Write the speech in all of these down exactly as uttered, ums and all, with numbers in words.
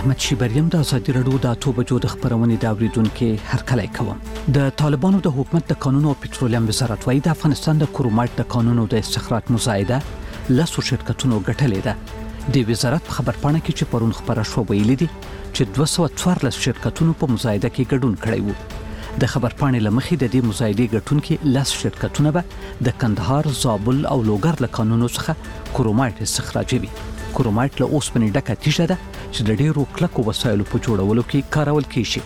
احمد شیبریم د ازادي رادیو د اته بجو د خبرونې د اوریدونکو هرکلی کوم. د طالبانو د حکومت د قانون او پټرولیم وزارت وايي د افغانستان د کرومایټ د قانونو د استخراج مزایده لاسو شرکتونو ګټلې ده. د وزارت په خبرپاڼه کې چې پرون خبره شو ویلي دي چې دوه سوه څوارلس شرکتونو په مزایده کې ګډون کړی وو. د خبرپاڼې لمخې د دې مزایدې ګټونکو لاس شرکتونه به د کندهار، زابل او لوګر له قانونو څخه کرومایټ استخراجوي. کرومایټ له اوسپنې ډکه تیږه ده چې د ډېرو کلکو وسایلو په جوړولو کې کارول کیږي.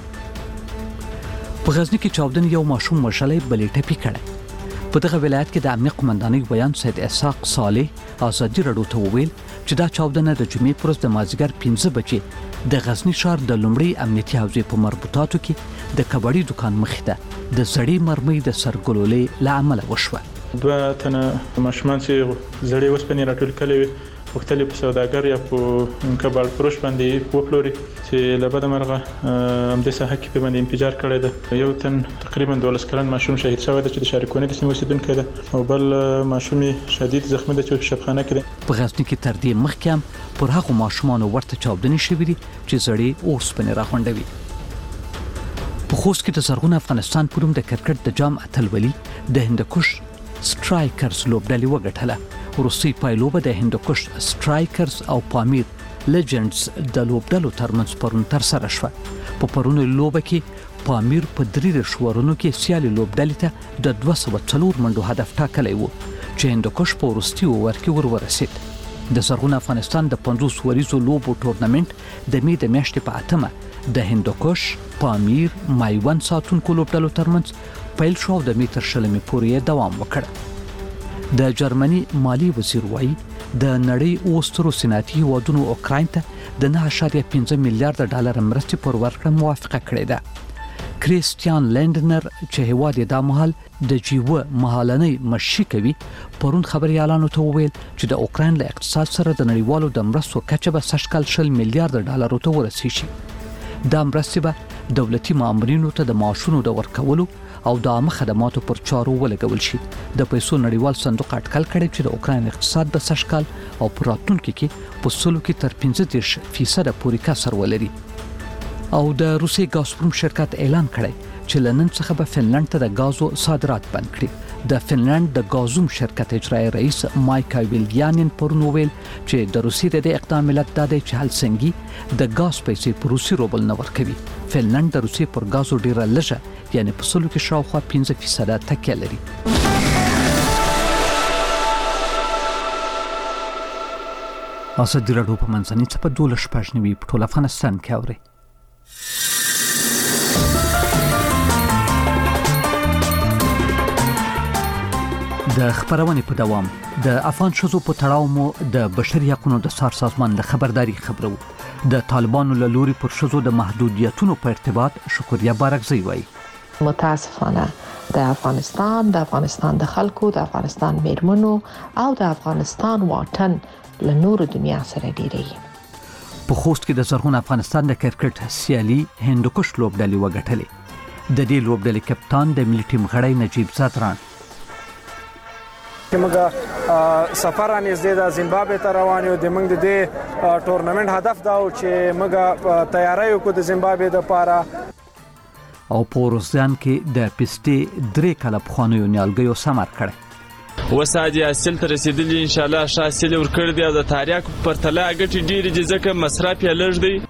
په غزني کې چاودن یو ماشوم وژلی بلې ټپي کړی. په دغه ولایت کې د امنیت قومندانۍ ویان سید اسحاق صالح ازادي رادیو ته وویل چې دا چاودنه د جمعې پر ورځ د مازدیګر پنځه بجې د غزني ښار د لومړۍ امنیتي حوزې په مربوطاتو کې د کباړي دکان مخې ته د زړې مرمۍ د سرګلولې له امله وشوه. دوه تنه ماشومان چې زړې اوسپنې راټول کړي وي وختلې په سوداګر یا په کباړ فروش باندې وپلوري چې له بده مرغه هم د ساحه کې په باندې انفجار کړی ده. یو تن تقریبا دولس کلن ماشوم شهید شوی دی چې د شارکونې د سیمې اوسیدونکی ده او بل ماشوم شدید زخمی دی چې په شفخانه کې دی. په غزني کې تر دې مخکې هم پر هغو ماشومانو ورته چاودنې شوې دي چې زړې اوسپنې راغونډوي. په خوست کې د زرغون افغانستان په نوم د کرکټ د جام اتلولي د هندوکش سټرایکرز لوبډلې وګټله. وروستۍ پایلوبه د هندوکش سټرایکرز او پامیر لیجنډز د لوبډلو ترمنځ پرون ترسره شوه. په پرونۍ لوبه کې پامیر په درې شورونو کې سیالي لوبډلې ته د دوه سوه څلور منډو هدف ټاکلی و چې هندوکش په وروستي اوور کې ور ورسید. د زرغون افغانستان د پنځوس وریزو لوبو ټورنمنت د می د میاشتې په اتمه د هندوکش، پامیر، مایوند ساتونکو لوبډلو ترمنځ پیل شو او د می تر شلمې پورې دوام وکړ. د جرمني مالی وزیر وایي د نړۍ اوسترو صنعتي هیوادونو اوکراین ته د نه اعشاریه پنځه میلیارډ ډالر مرستې پر ورکړه موافقه کړې ده. کریستیان لندنر چې هیواد یې دا مهال د جیوه مهالنۍ مشي کوي پرون خبريالانو ته وویل چې د اوکراین له اقتصاد سره د نړیوالو د مرستو کچه به سږکال شل میلیارډ ډالرو ته ورسیږي. دا مرستې به دولتي مامورینو ته د معاشونو د ورکولو او د عامه خدماتو پر چارو ولګول شي. د پیسو نړیوال صندوق اټکل کړی چې د اوکراین اقتصاد به سږکال او په راتلونکي کې په سلو کې تر پنځه دېرش فیصده پورې کسر ولري. او د روسي ګازپروم شرکت اعلان کړی چې له نن څخه به فنلند ته د غازو صادرات بند کړي. د فنلند د غازوم شرکت اجرایي رئیس مایکا ویلیانین پرون وویل چې د روسي د اقدام علت دا دی چې هلسنګي د غاز پیسې په روسي روبل نه ورکوي. فنلند د روسي پر غازو ډیره لږه یعنی په سلو کې شاوخوا پنځه فیصده تکیه لري. ازادي رادیو په منځني څپه دولس شپږ نوي په ټول افغانستان کې اوري. د خبرونې په دوام د افغان شذو په تړاو مو د بشري حقوقو د سار سازمان د خبرداري خبرو. د طالبانو له لوري پر شذو د محدودیتونو په ارتباط شکریا بارکزی وایي متاسفانه د افغانستان د افغانستان د خلکو د افغانستان میرمنو او د افغانستان واټن له نور دنیا سره ډیری. په خوست کې د زرغون افغانستان د کرکټ سیالي هندوکش لوبډلې وګټلې. د دې لوبډلې کپتان د ملي ټیم غړی نجیب زادران موږ سفر نږدې د زیمبابوې ته روان یو. د موږ د دې ټورنمنت هدف دا و چې موږ تیاری وکړو د زیمبابوې لپاره. او په روزان کې د پسټې درې کاله پخوانیو نیالګیو ثمر کړی. وسادي اصل ته رسیدلی ان شاء الله شاسل ورکړ دی او د تاریخ پر تله غټي ډیر دي ځکه مصرف یې لږ دی.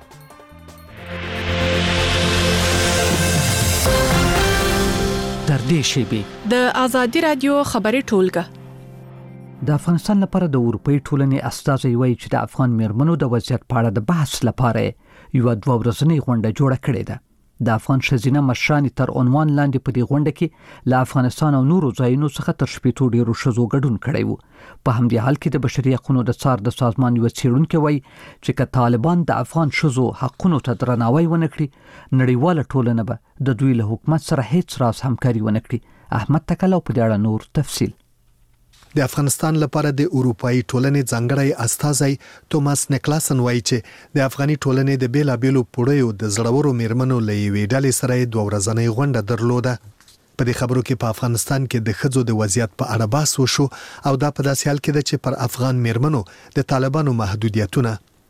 تر دې شیبې د ازادي رادیو خبري ټولګه د افغانستان لپاره د اروپאי ټولنې استازي وایي چې د افغان میرمنو د وضعیت په اړه د بحث لپاره یو دوه ورځنۍ غونډه جوړه کړې ده. د افغان شزینه مشران تر عنوان لاندې په دې غونډه کې له افغانستان او نورو ځایونو څخه تر شپږ ډیرو شذو ګډون کړی وو. په همدې حال کې د بشري حقوقو د څار د سازمان یو څېړونکی وایي چې که طالبان د افغان شذو حقوقو ته درناوی ونه کړي نړیواله ټولنه به د دوی له حکومت سره هیڅ راز همکاري ونه کړي. احمد تکلو په دې اړه نور تفصیل. د افغانستان لپاره د اروپאי ټولنې ځانګړی استازی توماس نیکلاسن وایي چې د افغاني ټولنې د بیلابېلو پوړیو د زړورو میرمنو له یوې ډلې سره دوه ورځنۍ غونډه درلوده. په دې خبرو کې په افغانستان کې د ښځو د وضعیت په اړه بحث وشو او دا په داسې حال کې ده چې پر افغان میرمنو د طالبانو محدودیتونه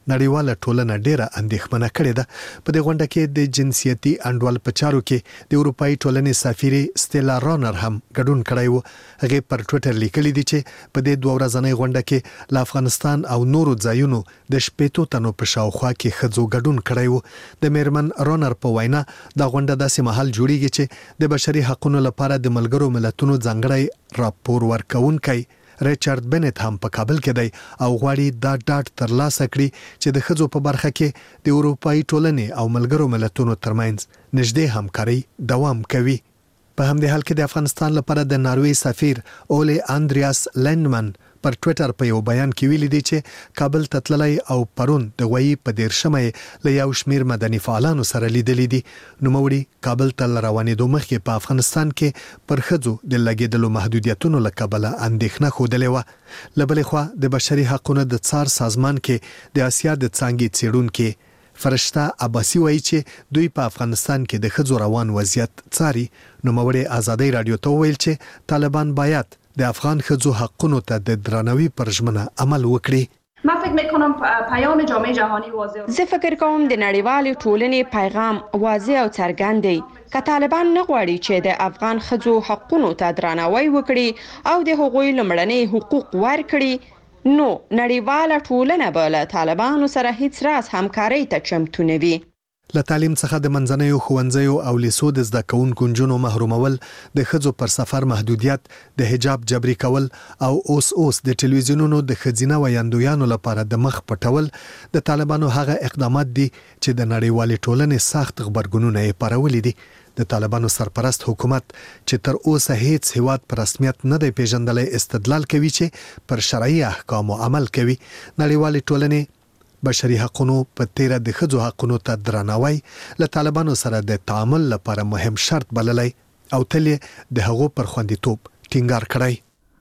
نړیواله ټولنه ډیره اندېښمنه کړې ده. په دې غونډه کې د جنسيتي انډول په چارو کې د اروپאי ټولنې سفیر ستيلا رانر هم ګډون کړی و. هغه پر ټوئیټر لیکلي دي چې په دې دوه ورځنۍ غونډه کې ل افغانستان او نورو ځایونو د شپېتو تنو په شاوخوا کې خځو ګډون کړی و. د میرمن رانر په وینا دا غونډه داسې مهال جوړیږي چې د بشري حقوقو لپاره د ملګرو ملتونو ځانګړی راپور ورکونکي ریچارډ بنت هم په کابل کې دی او غواړي دا ډاټ ترلاسه کړي چې د خځو په برخه کې د اروپאי ټولنې او ملګرو ملتونو ترمنځ نږدې همکاري دوام کوي. په همدې حال کې د افغانستان لپاره د ناروې سفیر اولی اندریاس لندمن پر ټوئیټر په یو بیان کې ویلي دی چې کابل ته تللی او پرون د غوي په دیرشمه له یو شمیر مدني فعالانو سره لیدلې دي. نوموړي کابل ته روانېدو مخکې په افغانستان کې پر خځو د لګیدلو محدودیتونو له کبله اندېښنه خوده و. لبلې خوا د بشري حقوقو د څار سازمان کې د اسیا د څانګې څېړونکو فرشته عباسی وایي چې دوی په افغانستان کې د خځو روان وضعیت څاري. نوموړي ازادي رادیو ته ویل چې طالبان باید د افغان خځو حقونو ته د درناوي پر ژمنه عمل وکړي. من فکر میکنم پیام جامعه جهانی واضح زه فکر کوم د نړیوالې ټولنې پیغام واضح او څرګند دی که طالبان نه غواړي چې د افغان خځو حقونو ته درناوی وکړي او د هغوی لمړني حقوق ورکړي نو نړیواله ټولنه به له طالبانو سره هیڅ راز همکاري ته چمتو نه وي. له تعلیم څخه د منځنیو ښوونځیو او لیسو د زده کوونکو نجونو محرومول، د ښځو پر سفر محدودیت، د حجاب جبري کول او اوس اوس د ټلویزیونونو د ښځینه ویاندویانو لپاره د مخ پټول د طالبانو هغه اقدامات دي چې د نړیوالې ټولنې سخت غبرګونونه یې پارولي دي. د طالبانو سرپرست حکومت چې تر اوسه هیڅ هیواد پر رسمیت نه دی پیژندلی استدلال کوي چې پر شرعي احکامو عمل کوي. نړیوالې ټولنې بشري حقوقو په تیره د ښځو حقوقو ته درناوی له طالبانو سره د تعامل لپاره مهم شرط بللی او تل د هغو پر خوندیتوب ټینګار کړی.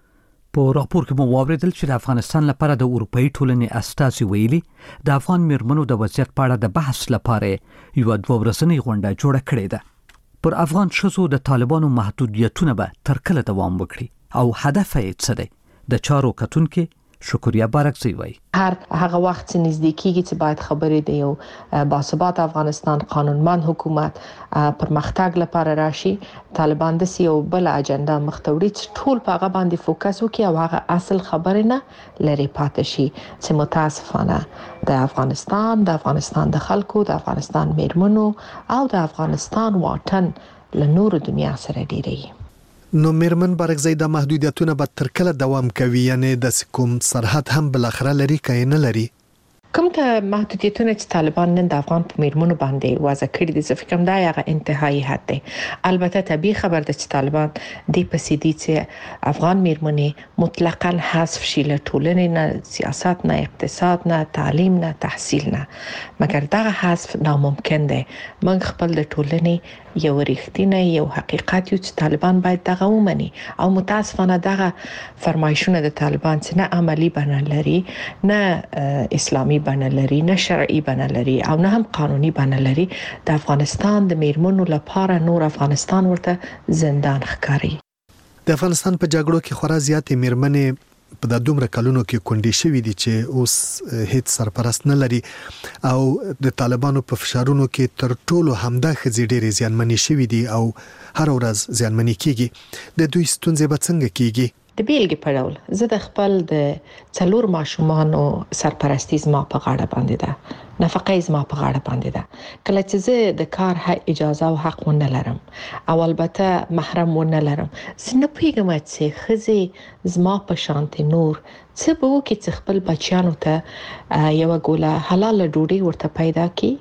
په راپور کې مو واوریدل چې د افغانستان لپاره د اروپאי ټولنې استازي ویلي د افغان میرمنو د وضعیت په اړه د بحث لپاره یو دوه ورځنۍ غونډه جوړه کړې ده. پر افغان ښځو د طالبانو محدودیتونه به تر کله دوام وکړي او هدف یې څه دی؟ د چارو کتونکو شکریا بارکزی وای هر هغه وخت چې نږدې کیږي چې باید خبرې دی یو باثبات افغانستان قانونمند حکومت پرمختګ لپاره راشي، طالبان د یو بل اجنډا مختوري چې ټول په هغه باندې فوکس وکړي او هغه اصل خبرې نه لري پاتې شي چې متاسفانه د افغانستان د افغانستان د خلکو د افغانستان میرمنو او د افغانستان واټن له نور دنیا سره ډیری. نو میرمن بارکزی د محدودیتونه به تر کله دوام کوي؟ یعنی د کوم سرحد هم بل اخره لري کای نه لري؟ کوم ته محدودیتونه چې طالبان نن د افغان په میرمنو باندې وضع کړي دي، زه فکر کوم دا یو انتهایی حد دی. البته طبیعي خبر ده چې طالبان د پسیدي چې افغان میرمنې مطلقاً حذف شي له ټولنې نه، سیاست نه، اقتصاد نه، تعلیم نه، تحصیل نه، مګر دا حذف ناممکن دی. موږ خپل د ټولنې یو رښتینی یو حقیقت یو چې طالبان باید دغه ومني او متاسفانه دغه فرمایشونه د طالبان چې نه عملی بڼه لري، نه اسلامي بڼه لري، نه شرعي بڼه لري او نه هم قانوني بڼه لري، د افغانستان د میرمنو لپاره نور افغانستان ورته زندان ښکاري. د افغانستان په جګړو کې خورا زیاتې میرمنې په د دومره کلونو کې کونډې شوې دي چې اوس هیڅ سرپرست نه لري او د طالبانو په فشارونو کې تر ټولو همدا ښځې ډېرې زیانمنې شوې دي او هر ورځ زیانمنې کیږي. د دوی ستونزې به څنګه کیږي؟ د بیلګې په ډول زه د خپل د څلور ماشومانو سرپرستی زما په غاړه باندې ده، نفقه زما په غاړه باندې ده. کله چې زه د کار اجازه او حق ونه لرم او البته محرم ونه لرم، زه نه پوهیږم چې ښځې زما په شانت نور څه به وکړي چې خپل بچیانو ته یو ګوله حلال ډوډۍ ورته پیدا کړي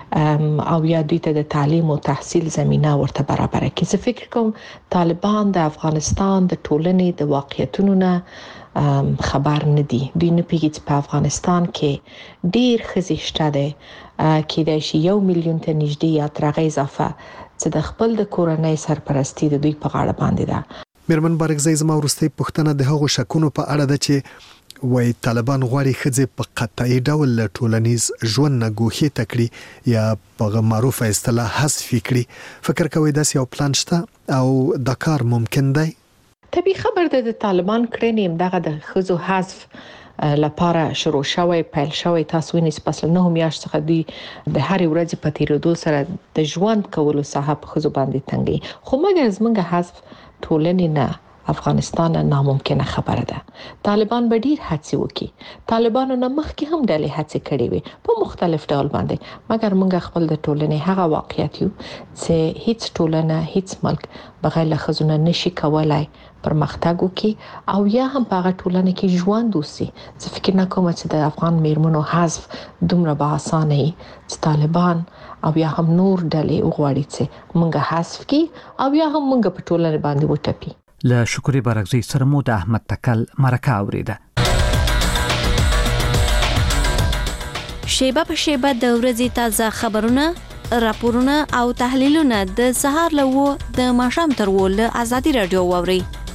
او یا دوی ته د تعلیم او تحصیل زمينه ورته برابر کړي. زه فکر کوم طالبان د افغانستان د ټولنې د واقعیتونو نه خبر نه دي. دوی نه پیږي چې په افغانستان کې ډیر ښځې شته دي کې د شي یو میلیون ته نږدې یا ترغه اضافه چې د خپل د کورنۍ سرپرستی د دوی په غاړه باندې ده. میرمن بارکزی زما ورستۍ پوښتنه د هغو شکونو په اړه ده چې وای طالبان غواړي ښځې په قطعي ډول ټولنیز ژوند نه ګوښې تکړي یا په معروفه اصطلاح حذف کړي. فکر کوي داسې یو پلان شته او دا کار ممکن دی؟ طبیعي خبر ده د طالبان کړنې دغه د ښځو حذف لپاره شروع شوی پیل شوی تاسو وینئ چې پس له نه میاشت څخه دوی د هر ورځې په تیریدو سره د ژوند کولو ساحه په خزو باندې تنګي خو مګر زمونږ حذف ټولنې نه افغانستان ناممکنه خبره ده. طالبان به ډیر هڅې وکړي. طالبانو نه مخکې هم ډلې هڅې کړې وي په مختلف ډول باندې، مګر موږ خپل د ټولنې هغه واقعیت یو چې هیڅ ټولنه هیڅ ملک بغیر له خزونه نشي کولای پرمختګ وکړي او یا هم په هغه ټولنه کې ژوند وسی. زه فکر نه کوم چې د افغان میرمنو حذف دومره به اسانه وي چې طالبان او یا هم نور ډلې وغواړي چې موږ حذف کړي او یا هم موږ په ټولنه باندې وټپي. له شکرې برغزي سره مو د احمد تکل مرکه اوریده. شیبه په شیبه د ورځې تازه خبرونه، راپورونه او تحلیلونه د سهار له و د ماښام تر و له ازادي رادیو واوري.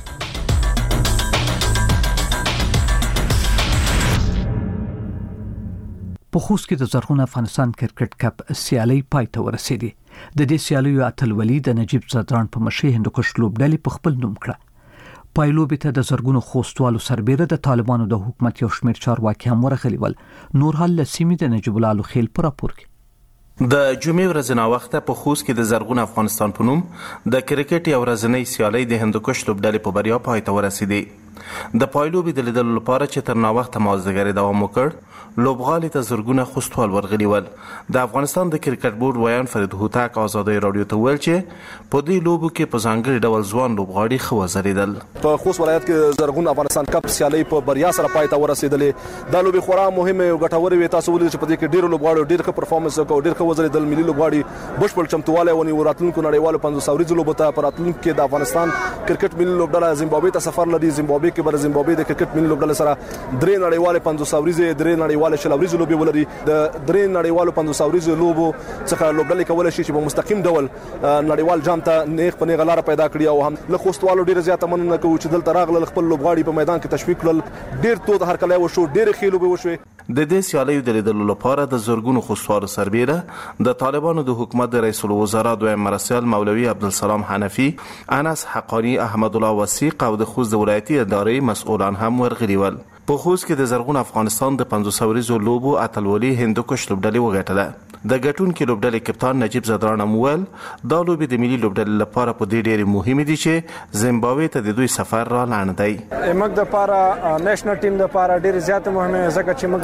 په خوست کې د زرغون افغانستان کرکټ کپ سیالي پای ته ورسېدې. د دې سیالیو اتلولي د نجیب زدران په مشرۍ هندوکش لوبډلې په خپل نوم کړه. پایلوبې ته د زرغونو خوستوالو سربېره د طالبانو د حکومت یو شمېر چارواکي هم ورغلي ول. نور حال له سیمې د نجیب الله خیل پر راپور کې. د جمعې ورځ نه وخته په خوست کې د زرغون افغانستان په نوم د کرکټ یو ورځنۍ سیالي د هندوکش لوبډلې په بریا پای ته ورسېدې. د پایلوبې د لیدلو لپاره چې تر ناوخته مازدیګر دوام وکړ، لوبغالي ته زرګونه خوستوال ورغلي ول. د افغانستان د کرکټ بورډ ویان فرید هوتک ازادي رادیو ته ویل چې په دې لوبو کې په ځانګړي ډول ځوان لوبغاړي ښه وځلېدل. په خوست ولایت کې زرغون افغانستان کپ سیالي په بریا سره پای ته ورسېدلې. دا لوبې خورا مهمه او ګټورې وي. تاسو ولید چې په دې کې ډېر لوبغاړي ډېر ښه پرفارمنس وکړ، ډېر ښه وځلېدل. ملي لوبغاړي بشپړ چمتوالی ونیو. راتلونکو نړیوالو پنځوس اوريزو لوبو ته په راتلونکو کې د افغانستان کرکټ ملي لوبډله زیمبابوې ته سفر لري. زیمبابوې کې بر زیمبابوې د کرکټ ملي لوبډله سره درې نړیوالې پنځوس اوريزې درې نړیوالې شل اوريزو لوبې ولري. د درې نړیوالو پنځوس اوريزو لوبو څخه لوبډلې کولای شي چې په مستقیم ډول نړیوال جام ته نیغ په نیغه لار پیدا کړي. او هم له خوستوالو ډیره زیاته مننه کوو چې دلته راغله خپل لوبغاړي په میدان کې تشویق کړل. ډیر تود هرکلی وشو، ډیر ښې لوبې وشوې. د دې سیالیو د لیدلو لپاره د زرګونو خوستوالو سربېره د طالبانو د حکومت د رئیس الوزرا دویم مرستیال مولوي عبدالسلام حنفي، انس حقانی، احمد الله وثیق او د خوست د ولایتي ادارې مسؤلان هم ورغلي ول. په خوست کې د زرغون افغانستان د پنځوس اوريزو لوبو اتلولي هندوکش لوبډلې وګټله. د ګټونکو لوبډلې کپتان نجیب زدران مویل دا لوبې د ملي لوبډلې لپاره په دې ډېر مهمه دي چې زیمبابوې ته د دوی سفر را لاندې دی. موږ د لپاره نېشنل ټیم د لپاره ډېر زیات مهمه ځکه چې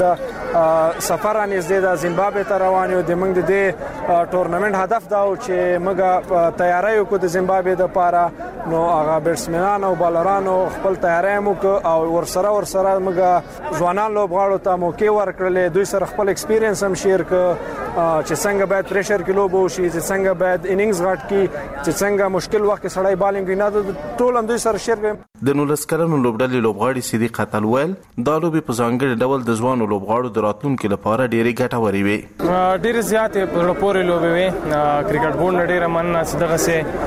موږ سفر نږدې د زیمبابوې ته روان یو. د موږ د دې ټورنمنت هدف دا و چې موږ تیاری وکړو د زیمبابوې د لپاره. نو هغه بیټسمنان او بالرانو خپل تیاری وکړو او ورسره ورسره موږ ځوانان لوبغاړو ته موقع ورکړلې. دوی سره خپل ایکسپیرینس هم شیر کړ چې څنګه باید پریشر کې لوب وشي، چې څنګه باید انینګز غټ کی، چې څنګه مشکل وخت کې سړی بالینګ نه ټول هم دوی سره شیر کړ. د نولس کلنو لوبډلې لوبغاړي صدیق اتلول دا لوبې په ځانګړي ډول د ځوانو لوبغاړو د راتلونکو لپاره ډېرې ګټورې وي. ډېرې زیاتې په پورې لوبې وي. کرکټ بورډ نه ډېره مننه چې دغه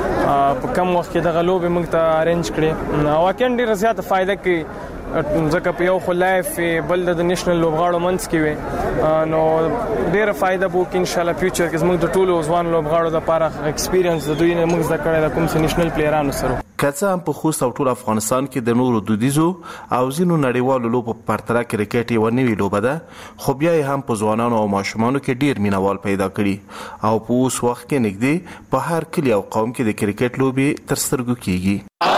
سه په کم وخت کې دغه لوبې موږ ته ارینج کړې. واقعا ډېره زیاته فائدہ کوي ځکه په یو خو لایف بل د نېشنل لوبغاړو منځ کې وي. نو ډېره فائدہ به وکړي ان شاء الله فیوچر کې زموږ د ټولو ځوان لوبغاړو لپاره ایکسپیرینس د دوی نه موږ زده کړی د کوم څه نېشنل پلیرانو سره. که څه هم په خوست او ټول افغانستان کې د نورو دودیزو او ځینو نړیوالو لوبو په پرتله کرکټ یوه نوې لوبه ده، خو بیا یې هم په ځوانانو او ماشومانو کې ډېر مینوال پیدا کړي او په اوس وخت کې نږدې په هر کلي او قوم کې د کرکټ لوبې تر سترګو کېږي.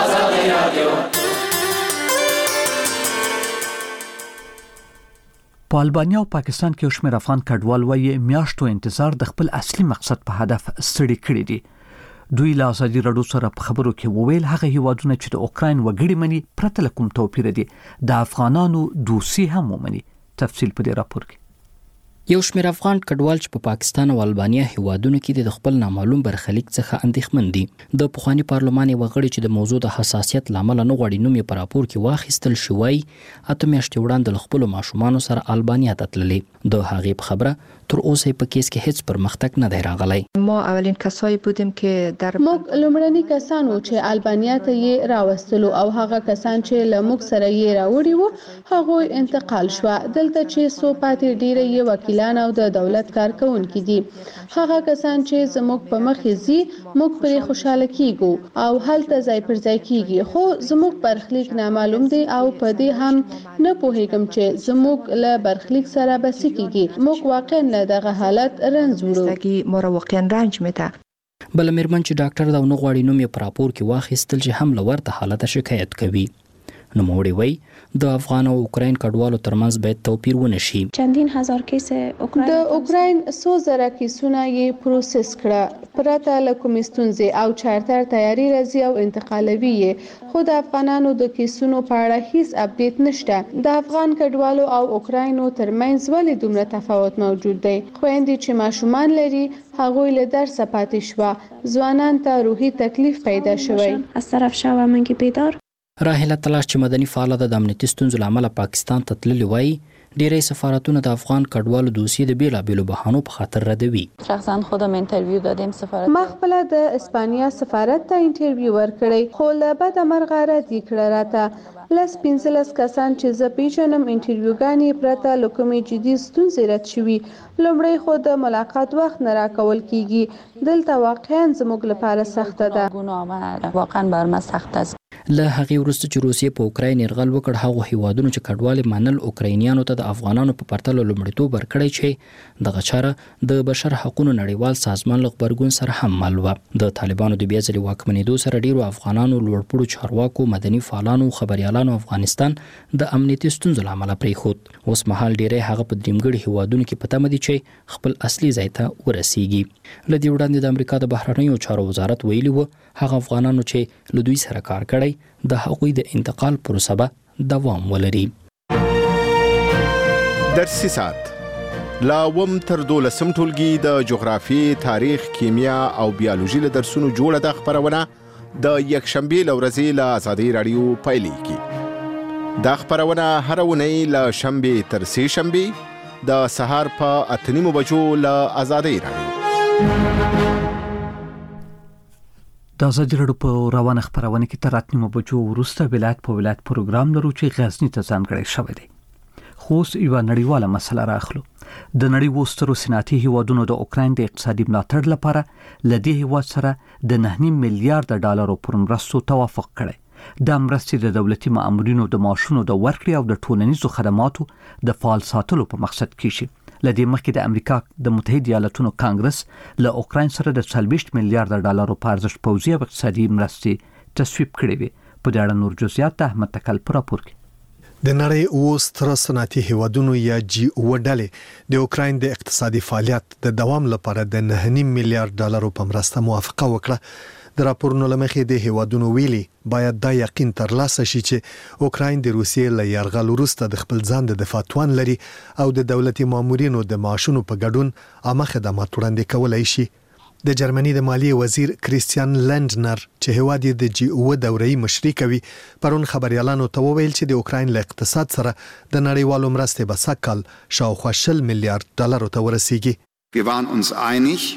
په البانیا او پاکستان کې یو شمېر افغان کډوال وايي میاشتو انتظار د خپل اصلي مقصد په هدف ستړي کړي دي. دوی له ازادي رادیو سره په خبرو کې وویل هغه هیوادونه چې د اوکراین وګړي مني پرته له کوم توپیر دي د افغانانو دوسي هم ومني. تفصیل په دې راپور کې. یو شمېر افغان کډوال چې په پاکستان او البانیا هیوادونو کې د خپل نامعلوم برخلیک څخه اندېښمن دي. د پخوانی پارلمان یو غړي چې د موضوع د حساسیت لامل نه غواړي نوم یې په راپور کې واخیستل شوی، اته میاشتې وړاندې له خپلو ماشومانو سره البانیا ته تللې. د هغې په خبره تر اوسه په کیس کې هیڅ پرمختګ نه دی راغلی. ما اولین کسایی بودیم که در موږ لومړني کسان وو چې البانیا ته یې راوستلو او هغه کسان چې له موږ سره یې راوړي وو هغوی انتقال شو. دلته چې څو پاتې ډیره یې وکیل وکیلان او د دولت کارکونکي دي. هغه کسان چې زموږ په مخ زی موږ پر خوشاله کیږو او هلته ځای پر ځای کیږي، خو زموږ برخلیک نامعلوم دی او په دې هم نه پوهیږم چې زموږ له برخلیک سره به څه کیږي. موږ واقعا له دغه حالت رنځ وړو. ما را واقعا رنج میده. بل مېرمن چې ډاکټر دا نو غواړي نوم یې پر راپور کې واخیستل چې هم لورته حالت شکایت کوي. نو موړي وای د افغان او اوکراین کډوالو ترمنځ باید توپیر ونه شي. چندین هزار کیس اوکراین د اوکراین څو زره کیسونه یې پروسس کړه، پرته له کومې ستونزې او چارتر تیاری راځي او انتقالوي یې، خو د افغانانو د کیسونو په اړه هیڅ اپډیټ نشته. د افغان کډوالو او اوکراینو ترمنځ ولې دومره تفاوت موجود دی؟ خويندې چې ماشومان لري هغوی له درسه پاتې شوه، ځوانان ته روحي تکلیف پیدا شوی. از طرف شوه من که بیدار راهله تلاش چې مدني فعاله د امنیتي ستونزو لامل پاکستان ته تللی وای، ډیری سفارتونه د افغان کډوالو دوسیې د بیلابیلو بهانو په خاطر ردوي. شخصا خودم انټرویو دادم سفارت ما خپل د اسپانیا سفارت ته انټرویو ورکړی، خو له بده مرغه رد کړه راته. لس پنځلس کسان چې زه پیژنم انټرویوګانې پرته له کومې جدي ستونزې رد شوي. لومړی خو د ملاقات وخت نه راکول کیږي، دلته واقعا زموږ لپاره سخته ده. واقعا بر ما سخت است. له هغې وروسته چې روسیې په اوکراین یرغل وکړ، هغه هیوادونو چې کډوالې منل اوکراینیانو ته د افغانانو په پرتله لومړیتوب ورکړی چې دغه چاره د بشر حقوقو نړیوال سازمان له غبرګون سره هم مل وه. د طالبانو د بیا ځلې واکمنېدو سره ډیرو افغانانو، لوړپوړو چارواکو، مدني فعالانو، خبریالانو افغانستان د امنیتي ستونزو له امله پرېښود. اوس مهال ډیری هغه په دریمګړي هیوادونو کې په تمه دي چې خپل اصلي ځای ته ورسیږي. له دې وړاندې د امریکا د بهرنیو چارو وزارت ویلي و هغه افغانانو چې له دوی سره کار کړی د هغوی د انتقال پروسه به دوام ولري. درسي ساعت لا وم تر دولسم ټولګي د جغرافي، تاریخ، کیمیا او بیولوژي له درسونو جوړه د خبرونه د یکشنبې له ورځې له آزادۍ راډیو پیلېږي. دا خبرونه هره اونۍ له شنبې تر سې شنبې د سهار په اته نیمو بجو له آزادۍ راډیو. د ازادي راډیو په روانه خبرونه کې تر اته نیمو بجو وروسته ولایت په ولایت پروګرام لرو چې غزنی ته ځانګړی شوی دی. خو یو نړیواله مسله راخلو. د نړۍ وسترو صنعتي هیوادونو د اوکراین د اقتصادي ملاتړ لپاره لدې هیواد سره د نه نیم میلیارډ ډالرو پر مرستو توافق کړی. د مرستې د دولتي مامورینو د معاشونو د ورکړې او د ټولنیزو خدماتو د فعال ساتلو په مقصد کې شي. لدې مخکې د امریکا د متحده ایالاتونو کانګرس له اوکراین سره د څلوېښت میلیارډ ډالرو په ارزښت پوځي او اقتصادي مرستې تصویب کړې وي. په دې اړه نور جزئیات د احمد تکل په راپور کې. د نړۍ اووه ستر صنعتي هیوادونو یا جی اووه ډلې د اوکراین د اقتصادي فعالیت د دوام لپاره د نه نیم میلیارډ ډالرو په مرسته موافقه وکړه. د راپورونو لمخې د هیوادونو ویلي باید دا یقین ترلاسه شي چې اوکراین د روسیې له یرغل وروسته د خپل ځان د دفاع توان لري او د دولتي مامورینو د معاشونو په ګډون عامه خدمات وړاندې کولای شي. د جرمني د مالیې وزیر کریستیان لندنر چې هیواد د جی اووه دورې مشري کوي پرون خبريالانو ته وویل چې د اوکراین له اقتصاد سره د نړیوالو مرستې به سکهال شاوخوا شل میلیارډ ډالرو ته ورسیږي. Wir waren uns einig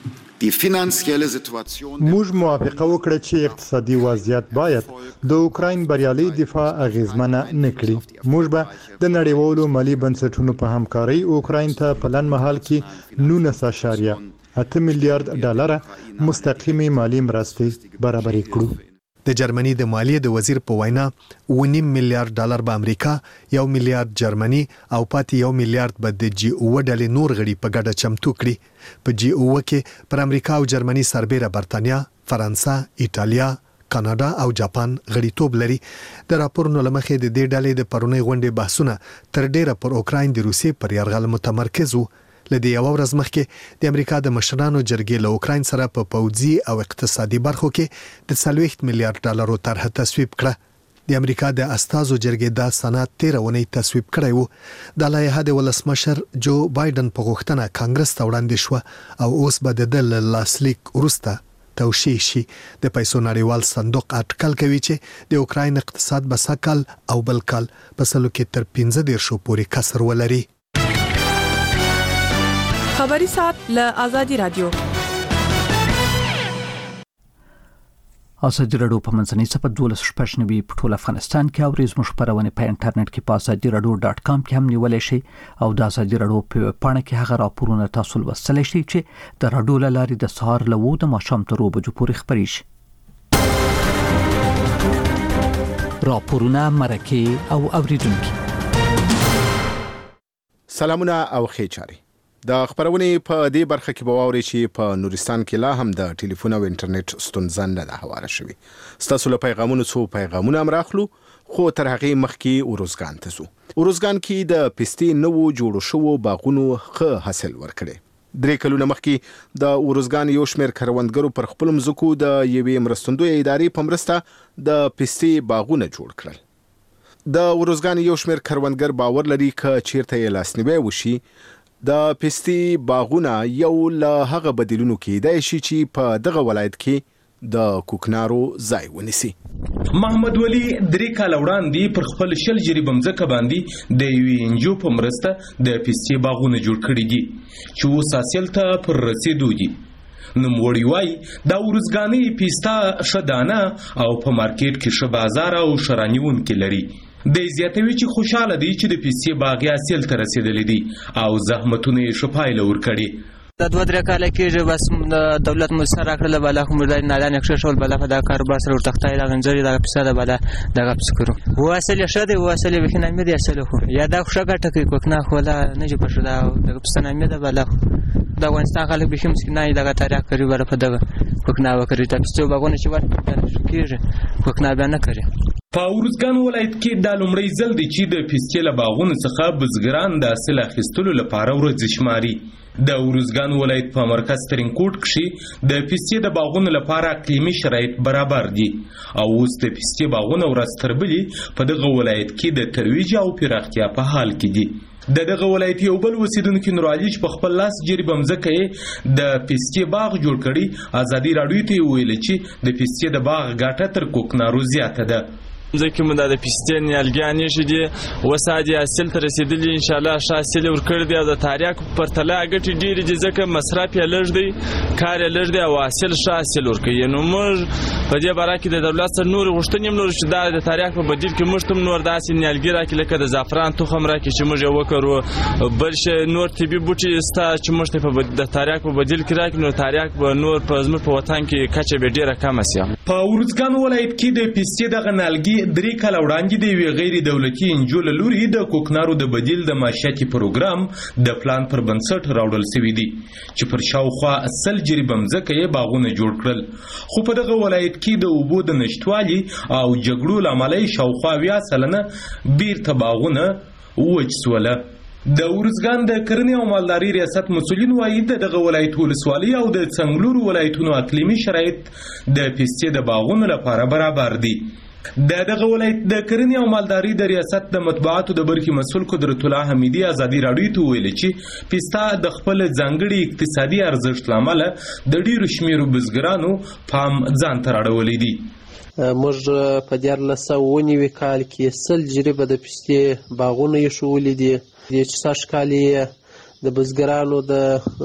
موږ موافقه وکړه چې اقتصادي وضعیت باید د اوکراین بریالي دفاع اغیزمنه نکړي. موږ به د نړیوالو مالی بنسټونو په همکارۍ اوکراین ته په لنډ مهال کې نولس اعشاریه اته میلیارډ ډالر مستقیمي مالی مرستې برابرې کړو. د جرمني د مالیې د وزیر په وینا اوه نیم میلیارډ ډالر به امریکا، یو میلیارډ جرمني او پاتې یو میلیارډ به د جی اووه ډلې نور غړي په ګډه چمتو کړي. په جی اووه کې پر امریکا او جرمني سربېره برتانیا، فرانسه، ایټالیا، کاناډا او جاپان غړیتوب لري. د راپورونو لمخې د دې ډلې د پرونی غونډې بحثونه تر ډیره پر اوکراین د روسیې پر یرغل متمرکز وو. لدې یو ورځ مخکې د امریکا د مشرانو جرګې له اوکراین سره په پوځي او اقتصادي برخو کې د څلوېښت میلیارډ ډالرو طرح تصویب کړه. د امریکا د استازو جرګې دا سند تېره اونۍ تصویب کړی و. د لایحه د ولسمشر جو بایدن په غوښتنه کانګرس ته وړاندې شو او اوس به د لاسلیک وروسته توشیح شي. د پیسو نړیوال صندوق اټکل کوي چې د اوکراین اقتصاد به سکهال او بل کال په سلو کې تر پنځه دېرشو پورې کسر ولري. خبري ساعت له آزادي رادیو. ازادي راډیو په منځنۍ صفحه دولس شپږ نوي په ټول افغانستان کې او ریز مشپرونه په انټرنیټ کې په ازادي راډیو ډاټ کام کې هم نیولای شئ او د ازادي راډیو په پاڼه کې هغه راپورونه تاسو لوستلی شئ چې د راډیو له لارې د سهار له اووه د ماښام تر اووه بجو پورې خپرې شي. راپورونه، مرکې او اوریدونکي. سلامونه او ښې چارې. د خبرونې په دې برخه کې به واورئ چې په نورستان کې لا هم د ټلیفون او انټرنیټ ستونزه نه ده هواره شوې. ستاسو له پیغامونو څو پیغامونه هم راخلو، خو تر هغې مخکې اروزګان ته ځو. اروزګان کې د پستې نوو جوړو شوو باغونو ښه حاصل ورکړی. درې کلونه مخکې د اروزګان یو شمېر کروندګرو پر خپلو مځکو د یوې مرستندویه ادارې په مرسته د پستې باغونه جوړ کړل. د اروزګان یو شمېر کروندګر باور لري که چیرته یې لاسنیوی وشي د پستې باغونه یو له هغه بدیلونو کېدای شي چې په دغه ولایت کې د کوکنارو ځای ونیسي. محمد ولی درې کاله وړاندې پر خپل شل جریبه مځکه باندې د یوې انجو په مرسته د پستې باغونه جوړ کړي دي چې اوس حاصل ته پر رسېدو دي. نوموړي وایي دا اروزګاني پسته ښه دانه او په مارکیټ کې ښه بازار او ښه رانیونکي لري. د زیاتوي چې خوشاله دي چې د پستې باغ یې حاصل ته رسېدلی دي او زحمتونه یې ښه پایله ورکړي. دا دوه درې کاله کېږي بس د دولت مو سر راکړله بالا خو موږ دا نالان یې کښېښول بالا په دا کاروبار سره ورتختی دغه نجرې دغه پسه ده بالا دغه پسه کړو. واصل یې ښه دی، واصل یې بیخي نامې دی اصل خو یا دا خو ښه ګټه کوي کوکنار خو ولا نه جي پښه دا دغه پسه نامې ده بالا خو د افغانستان خلک بیخي مسکینان دي دغه تاریخ کوي بالا په دغه کوکنار وکړي د پستو باغونه چې ورته کېږي کوکنار بیا نه کوي. په اروزګان ولایت کې دا لومړی ځل دی چې د پستې له باغونو څخه بزګران د حاصل اخیستلو لپاره ورځي شماري. د اروزګان ولایت په مرکز ترینکوټ کې د پستې د باغونو لپاره اقلیمي شرایط برابر دي او اوس د پستې باغونه ورځ تر بلې په دغه ولایت کې د ترویج او پراختیا په حال کې دي. د دغه ولایت یو بل اوسیدونکي نورعلي چې په خپل لاس جریبه مځکه یې د پستې باغ جوړ کړي ازادي راډیو ته یې وویل چې د پستې د باغ ګټه تر کوکنارو زیاته ده. ځکه موږ د پستې نیالګیانې چې دي اوس عادي حاصل ته رسېدلي انشاءالله ښه حاصل یې ورکړی دی او د تریاکو په پرتله ګټې ډېرې دي ځکه مصرف یې لږ دی، کار یې لږ دی او حاصل ښه حاصل ورکوي. نو موږ په دې باره کې د دولت سره نورې غوښتنې هم لرو چې دا د تریاک په بدیل کې موږ ته هم نور داسې نیالګي راکړي لکه د زعفران تخم راکړي چې موږ یې وکرو، بل شی نور طبي بوټي سته چې موږ ته د تریاک په بدیل کې راکړي نو تریاک به نور په زموږ په وطن کې کچه به ډېره کمه سي. په اروزګان ولایت کې د پستې دغه نیالګي درې کاله وړاندې د یوې غیر دولتي انجو له لوري د کوکنارو د بدیل د معاشیاتي پروګرام د پلان پر بنسټ راوړل شوي دي چې پر شاوخوا سل جریبه مځکه یې باغونه جوړ کړل. خو په دغه ولایت کې د اوبو د نشتوالي او جګړو له امله یې شاوخوا اویا سلنه بیرته باغونه وچ سوله. د اروزګان د کرنې او مالدارۍ ریاست مسؤلین وایي د دغه ولایت ولسوالۍ او د څنګلورو ولایتونو اقلیمي شرایط د پستې د باغونو لپاره برابر دي. د دغه ولایت د کرنې او مالدارۍ د ریاست د مطبوعاتو د برخې مسؤل قدرت الله حمیدي ازادي راډیو ته ویل چې پسته د خپل ځانګړي اقتصادي ارزښت له امله د ډیرو شمیرو بزګرانو پام ځان ته راړولی دي. موږ په دیارلس سوه اووه نوي کال کې سل جریبه د پستې باغونه ایښولي دي چې سږ کال یې د بزګرانو د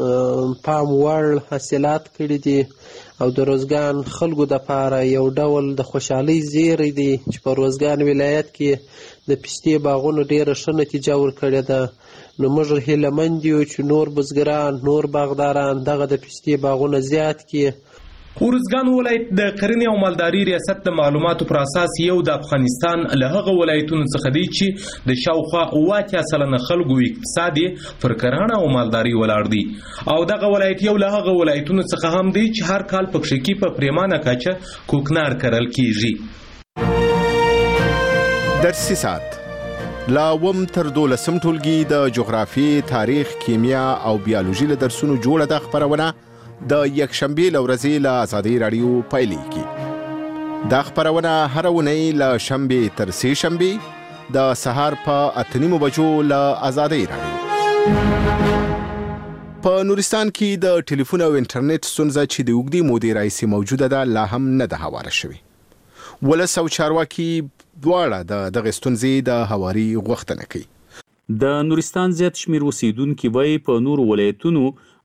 پام وړ حاصلات کړي دي او د روزګان خلکو دپاره یو ډول د خوشحالۍ زیری دی چې په روزګان ولایت کې د پستې باغونو ډېره ښه نتیجه ورکړې ده. نو موږ هیلهمند یو چې نور بزګران نور باغداران دغه د پستې باغونه زیات کړي. اروزګان ولایت د کرنې او مالدارۍ ریاست د معلوماتو پر اساس یو د افغانستان له هغه ولایتونو څخه دی چې د شاوخوا اوه اتیا سلنه خلکو اقتصاد یې پر کرهڼه او مالدارۍ ولاړ دی او دغه ولایت یو له هغه ولایتونو څخه هم دی چې هر کال پکښې کې په پریمانه کچه کوکنار کرل کیږي. درسي ساعت لا اووم تر دولسم ټولګي د جغرافیې، تاریخ، کیمیا او بیالوژي له درسونو جوړه ده خپرونه د یکشنبې له ورځې له ازادي راډیو پیلېږي. دا خپرونه هره اونۍ له شنبې تر سې شنبې د سهار په اته نیمو بجو له ازادي راډیو. په نورستان کې د ټلیفون او انټرنیټ ستونزه چې د اوږدې مودې راهیسې موجوده ده لا هم نه ده هواره شوې. ولس او چارواکي دواړه د دغې ستونزې د هواري غوښتنه کوي. د نورستان زیات شمیر اوسیدونکي وایي په نورو ولایتونو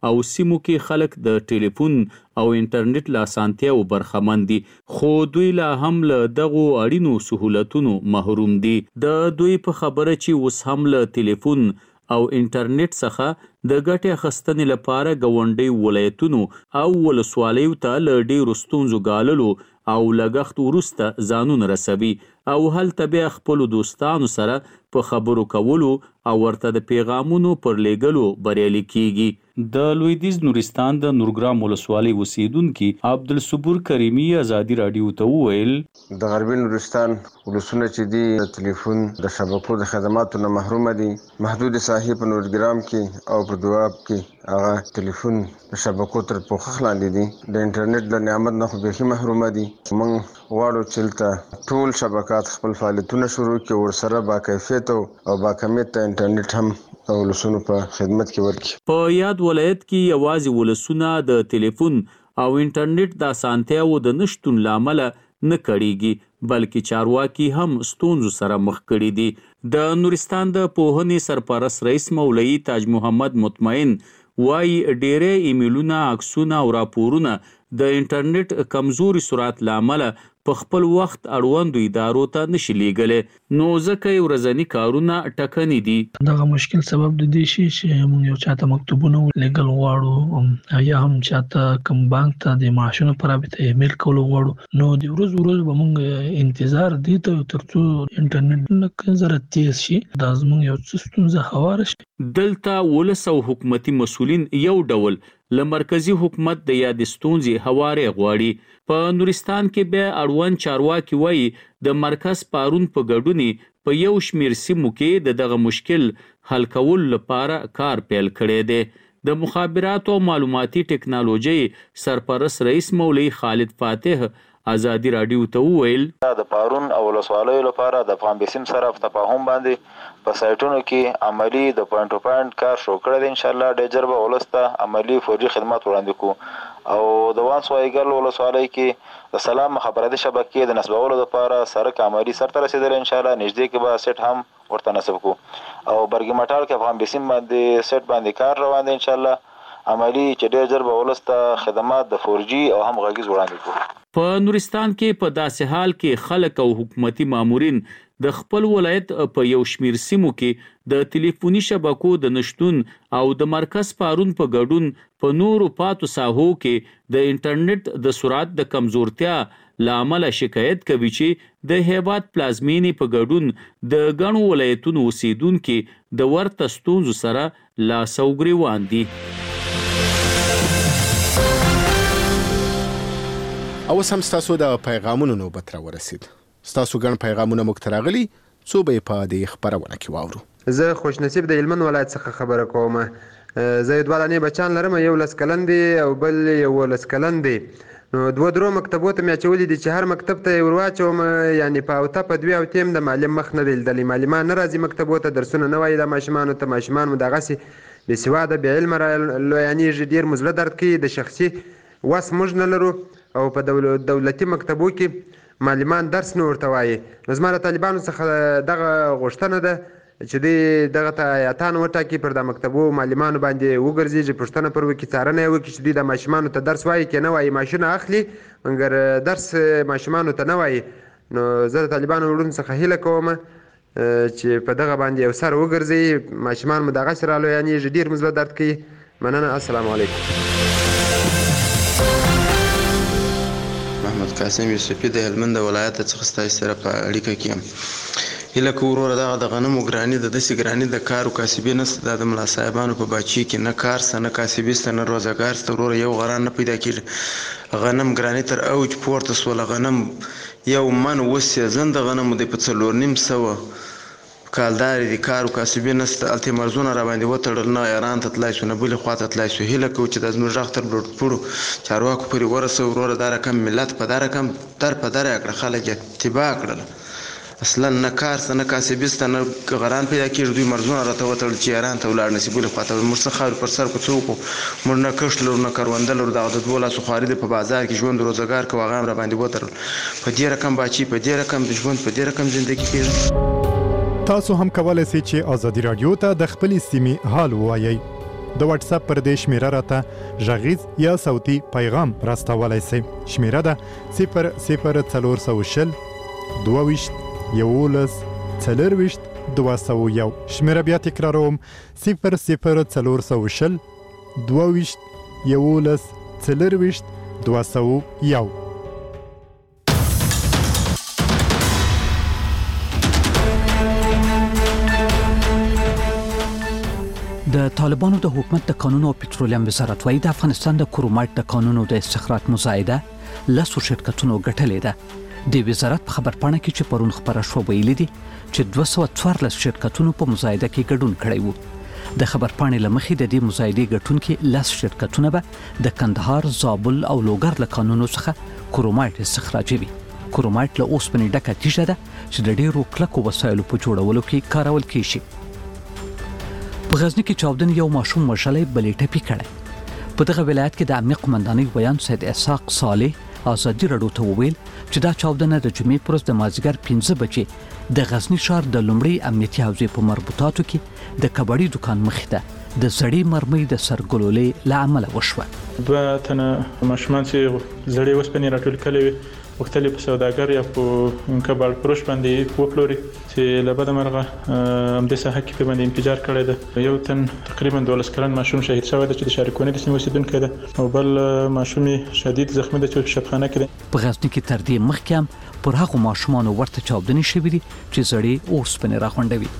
او سیمو کې خلک د ټلیفون او انټرنیټ له اسانتیاو برخمن دي، خو دوی لا هم له دغو اړینو سهولتونو محروم دي. د دوی په خبره چې اوس هم له ټلیفون او انټرنیټ څخه د ګټې اخیستنې لپاره ګاونډي ولایتونو او ولسوالیو ته له ډېرو ستونزو ګاللو او لګښت وروسته ځانونه رسوي او هلته بیا خپلو دوستانو سره په خبرو کولو او ورته د پیغامونو پر لیږلو بریالي کیږي. د لویدیځ نورستان د نورګرام ولسوالۍ اوسیدونکي عبدالصبور کریمي ازادي راډیو ته وویل د غربي نورستان ولسونه چې دي د ټلیفون د شبکو د خدماتو نه محرومه دي. محدود ساحې په نورګرام کې او په دواب کې هغه ټلیفون د شبکو تر پوښښ لاندې دي. د انټرنیټ د نعمت نه خو بیخي محرومه دي. موږ غواړو چې دلته ټول شبکات خپل فعالیتونه شروع کړي، ورسره باکیفیت او باکمیته انټرنیټ هم د ولسونو په خدمت کې ورکړي. په یاد ولایت کې یوازې ولسونه د ټلیفون او انټرنیټ د اسانتیاو د نشتون له امله نه کړیږي، بلکې چارواکي هم ستونزو سره مخ کړي دي. د نورستان د پوهنې سرپرست رئیس مولوي تاج محمد مطمئن وایي ډېری ایمیلونه، عکسونه او راپورونه د انټرنیټ کمزوري سرعت له امله په خپل وخت اړوندو ادارو ته نشي لیږلی، نو ځکه یې ورځني کارونه ټکني دي. دغه مشکل سبب د دې شي چې موږ یو چاته مکتوبونه لیږل غواړو یا هم چاته کوم بانک ته د معاشونو په رابطه ایمیل کول غواړو، نو د ورځ ورځ به موږ انتظار دي ته تر څو انټرنیټ لږ زره تیز شي، دا زموږ یو څه ستونزه هواره شي. دلته ولس او حکومتي مسؤلین یو ډول له مرکزي حکومت د یادې ستونزې هوارې غواړي. په نورستان کې بیا اړوند چارواکي وایي د مرکز پارون په ګډون په یو شمېر سیمو کې د دغه مشکل حل کولو لپاره کار پیل کړی دی. د مخابراتو او معلوماتي ټکنالوژۍ سرپرست رئیس مولوي خالد فاتح ازادي راډیو ته وویل د پارون او ولسوالیو لپاره د افغان بیسیم سره په تفاهم باندې په سایټونو کې عملی د پوینټ ټو پوینټ کار شروع کړی دی. انشاءالله ډېر ژر به ولس ته عملي فوري خدمات وړاندې کړو او د وانس وایګل ولسوالۍ کې د سلام مخابراتي شبکې د نصبولو لپاره سرک عملي سرته رسېدلی. انشاءالله نږدې کې به سیټ هم ورته نصب کړو او برګي مټال کې افغان بیسیم باندې سیټ باندې کار روان دی. انشاءالله عملی چې ډېر ژر به ولس ته خدمات د فور جي او هم غږیز وړاندې کړو. په نورستان کې په داسې حال کې خلک او حکومتي مامورین د خپل ولایت په یو شمیر سیمو کې د ټلیفوني شبکو د نشتون او د مرکز پارون په ګډون په نورو پاتو ساحو کې د انټرنیټ د سرعت د کمزورتیا له امله شکایت کوي چې د هیواد پلازمینې په ګډون د ګڼو ولایتونو اوسیدونکي د ورته ستونزو سره لاس او ګریوان دي. او سم ستاسو د پیغامونو نوبت را ورسید. ستاسو ګڼ پیغامونه موږ ته راغلي، څو به یې په دې خپرونه کې واورو. زه خوشنصیب د هلمند ولایت څخه خبره کوم. زه یې دوه دانې بچیان لرم، یو لس کلن دی او بل یولس کلن دی. نو دوه درو مکتبو ته مې اچولي دي چې هر مکتب ته یې ور واچوم، یعنې په اوته په دوې اوتې هم د معلم مخ نه دی لیدلی. معلمان نه راځي مکتبو ته، درسونه نه وایي د ماشومانو ته. ماشومان مو دغسې بېسواده بې علمه رالویانېږي، ډېر مو زړه درد کوي. د شخصي وس موږ نه لرو او په دولتي مکتبو کې معلمان درس نه ورته وایي. نو زما د طالبانو څخه دغه غوښتنه ده چې دوی دغه ته ایاتان وټاکي، پر د مکتبو معلمانو باندې وګرځېږي، پوښتنه پر وکړي، څارنه یې وکړي چې دوی د ماشومانو ته درس وایي که نه وایي. ماشونه اخلي مګر درس ماشومانو ته نه وایي. نو زه د طالبانو وروڼو څخه هیله کوم چې په دغه باندې یو سر وګرځي. ماشومان مو دغسې رالویانېږي، ډېر مو زړه درد کوي. مننه، السلام علیکم. محمد قاسم یوسفي د هلمند ولایت څخه ستاسو سره په اړیکه کې یم. هیله کوم وروره دغه د غنمو ګراني د داسې ګراني د کار او کاسبي نشته. دا د ملا صاحبانو په باچي کې نه کار سته، نه کاسبي سته، نه روزګار سته. وروره یو غران نه پیدا کېږي. غنم ګراني تر اوج پورته سوله. غنم یو من اوس سیزن د غنمو دی په څلور نیم سوه کالدارې دي، کار او کاسبي نشته. هلته مرزونه راباندې وتړل، نه ایران ته تلای شو نه بلې خوا ته تلای شو. هیله کوو چې دا زموږ غږ تر لوړپوړو چارواکو پورې ورسوو. وروره دا رقم ملت په دا رقم در په در یې کړه، خلک یې اتباع کړل. اصلا نه کار سته، نه کاسبي سته، نه غران پیدا کېږي. دوی مرزونه راته وتړل چې ایران ته ولاړ نه شي بلې خوا ته. موږ څه خاورې پر سر کړو، څه وکړو؟ موږ نه کښت لرو، نه کرونده لرو. دغه د دوو لاسو خواري دی، په بازار کې ژوند روزګار کوو، هغه هم راباندې وتړل. په دې رقم باچي، په دې رقم د ژوند، په دې رقم زندګي کېږي. تاسو هم کولای شئ چې ازادي رادیو ته د خپلې سیمې حال ووایئ. د واتس اپ پر دې شمیره راته غږیز یا صوتي پیغام راستولای شئ. شمیره ده صفر صفر څلور سوه شل دوه ویشت یولس څلور ویشت دوه سوه یو. شمیره بیا تکراروم صفر صفر څلور سوه شل دوه ویشت یولس څلور ویشت دوه سوه یو. د طالبانو د حکومت د قانون او پټرولیم وزارت وايي د افغانستان د کرومایټ د قانونو د استخراج مزایده لسو شرکتونو ګټلې ده. د وزارت په خبرپاڼه کې چې پرون خبره شو ویلي دي چې دوه سوه څوارلس شرکتونو په مزایده کې ګډون کړی وو. د خبرپاڼې لمخې د دې مزایدې ګټونکي لس شرکتونه به د کندهار، زابل او لوګر له قانونو څخه کرومایټ استخراجوي. کرومایټ له اوسپنې ډکه تیږه ده چې د ډیرو کلکو وسایلو په جوړولو کې کارول کیږي. په غزنی کې چاودن یو ماشوم مشلې بلې ټپي کړي. په دغه ولایت کې د امنیت قومندانۍ ویان سید اسحاق صالح ازادي راډیو ته وویل چې دا چاودنه د جمعې پر ورځ د مازدیګر پنځه بجې د غزنی ښار د لومړي امنیتي حوزې په مربوطاتو کې د کباړي دکان مخې ته د زړې مرمۍ د سرګلولې له امله وشوه. دوه تنه ماشومان چې زړې اوسپنې راټول کړي وي وختلې په سوداګر یا په کباړ فروش باندې وپلوري چې له بده مرغه هم د ساحه کې په باندې انفجار کړی دی. یو تن تقریبا دولس کلن ماشوم شهید شوی دی چې د شارکونې د سیمې اوسیدونکی دی او بل ماشوم شدید زخمی دی چې په شفخانه کې دی. په غزنی کې تر دې مخکې هم پر هغو ماشومانو ورته چاودنې شوې دي چې زړې اوسپنې راغونډوي.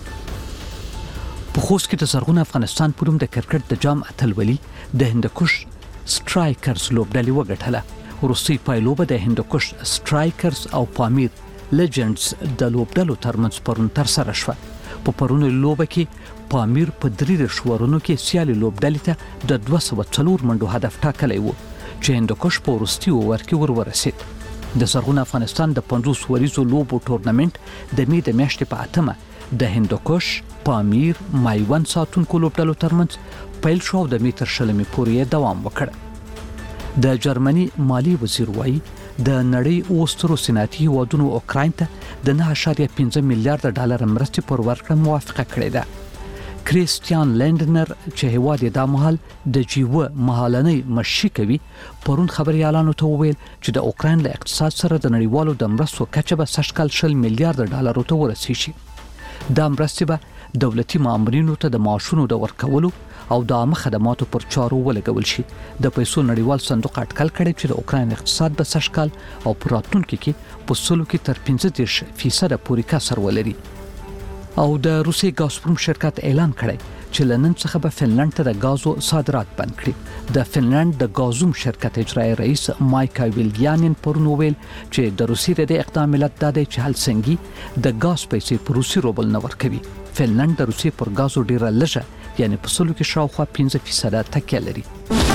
په خوست کې د زرغون افغانستان په نوم د کرکټ د جام اتلولي د هندوکش سټرایکرز لوبډلې وګټله. وروستۍ پایلوبه د هندوکش سټرایکرز او پامیر لیجنډز د لوبډلو ترمنځ پرون ترسره شوه. په پرونی لوبه کې پامیر په درې شورونو کې سیالي لوبډلې ته د دوه سوه څلور منډو هدف ټاکلی و چې هندوکش په وروستي اوور کې ور ورسید. د زرغون افغانستان د پنځوس وریزو لوبو ټورنمنت د می د میاشتې په اتمه د هندوکش، پامیر، مایوند ساتونکو لوبډلو ترمنځ پیل شو او د می تر شلمې پورې دوام وکړ. د جرمني مالی وزیر وایي د نړۍ اوسترو صنعتي هیوادونو اوکراین ته د نه اعشاریه پنځه میلیارډ ډالر مرستې پر ورکړه موافقه کړې ده. کریستیان لینډنر چې هیواد یې دا مهال د جیوه مهالنۍ مشي کوي پرون خبريالانو ته وویل چې د اوکراین له اقتصاد سره د نړیوالو د مرستو کچه به سږکال شل میلیارډ ډالرو ته ورسیږي. دا مرستې به دولتي مامورینو ته د معاشونو د ورکولو او د عامه خدماتو پر چارو ولګول شي. د پیسو نړیوال صندوق اټکل کړي چې د اوکراین اقتصاد به سږکال او په راتلونکي کې په سلو کې تر پنځه دېرش فیصده پورې کسر ولري. او د روسي ګازپروم شرکت اعلان کړی چې له نن څخه به فنلند ته د غازو صادرات بند کړي. د فنلند د غازوم شرکت اجرایي رئیس مایکا ویلګیانین پرون ویل چې د روسي د اقدام علت دا دی چې هلسنګي د غاز پیسې په روسي روبل نه ورکوي. فنلند د روسي پر غازو ډیره لږه یعنی په سلو کې شاوخوا پنځه فیصده تکیه لري.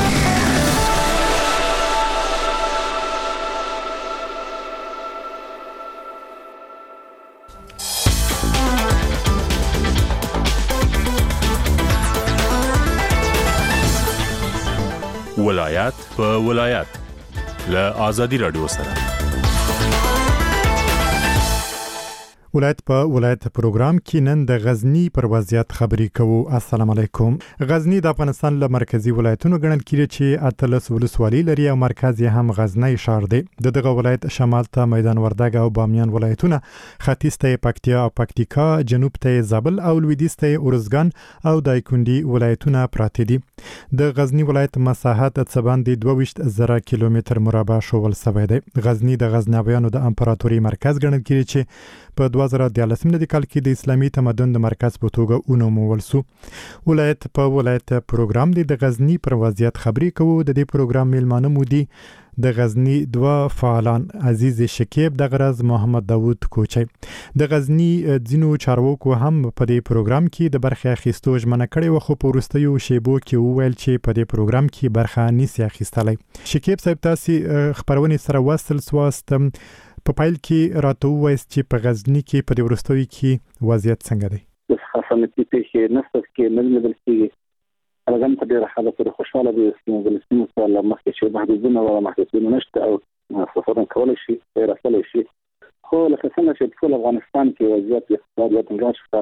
ولایت په ولایت له آزادي رادیو سره. ولایت په ولایت پروګرام کې نن د غزنی پر وضعیت خبرې کوو. السلام علیکم. غزنی د افغانستان له مرکزی ولایتونو ګڼل کیږي چې اتلس ولسوالۍ لري او مرکز یې هم غزنی ښار دی. د دغه ولایت شمال ته میدان وردګ او بامیان ولایتونه، ختیځ ته پکتیا او پکتیکا، جنوب ته زابل او لویدیځ ته ارزګان او دایکندي ولایتونه پراته دي. د غزنی ولایت مساحت څه باندې دوه ویشت زره کیلومتر مربع شوول شوی دی. غزنی د غزنویانو د امپراتوري مرکز ګڼل کیږي چې په دوه زره دیارلسم کال کې د اسلامي تمدن د مرکز په توګه ونومول شو. ولایت په ولایت پروګرام دی د غزنی پر وضعیت خبرې کوو. د دې پروګرام میلمانه مو دي د غزنی دوه فعالان عزیز شکیب د غرض محمد داوود کوچي. د غزنی ځینو چارواکو هم په دې پروګرام کې د برخه اخیستو ژمنه کړې و، خو په وروستیو شیبو کې وویل چې په دې پروګرام کې برخه نشي اخیستلی. شکیب صاحب تاسو خبرونه سره وصل سواستم. په پایل کې راته وایست چې په غزنی کې په دې وروستیو کې وضعیت څنګه دی؟ د خاصنتي پیښې نسته کې نه لیدل کېږي. هغه هم په ډېره حاله پورې خوشحاله دي چې فلسطین سره مخکې چې محدودونه او محدودونه نشته او سفرونه کولی شي راتللی شي. خو لکه څنګه چې په ټول افغانستان کې وضعیت اقتصادي تنګ شته،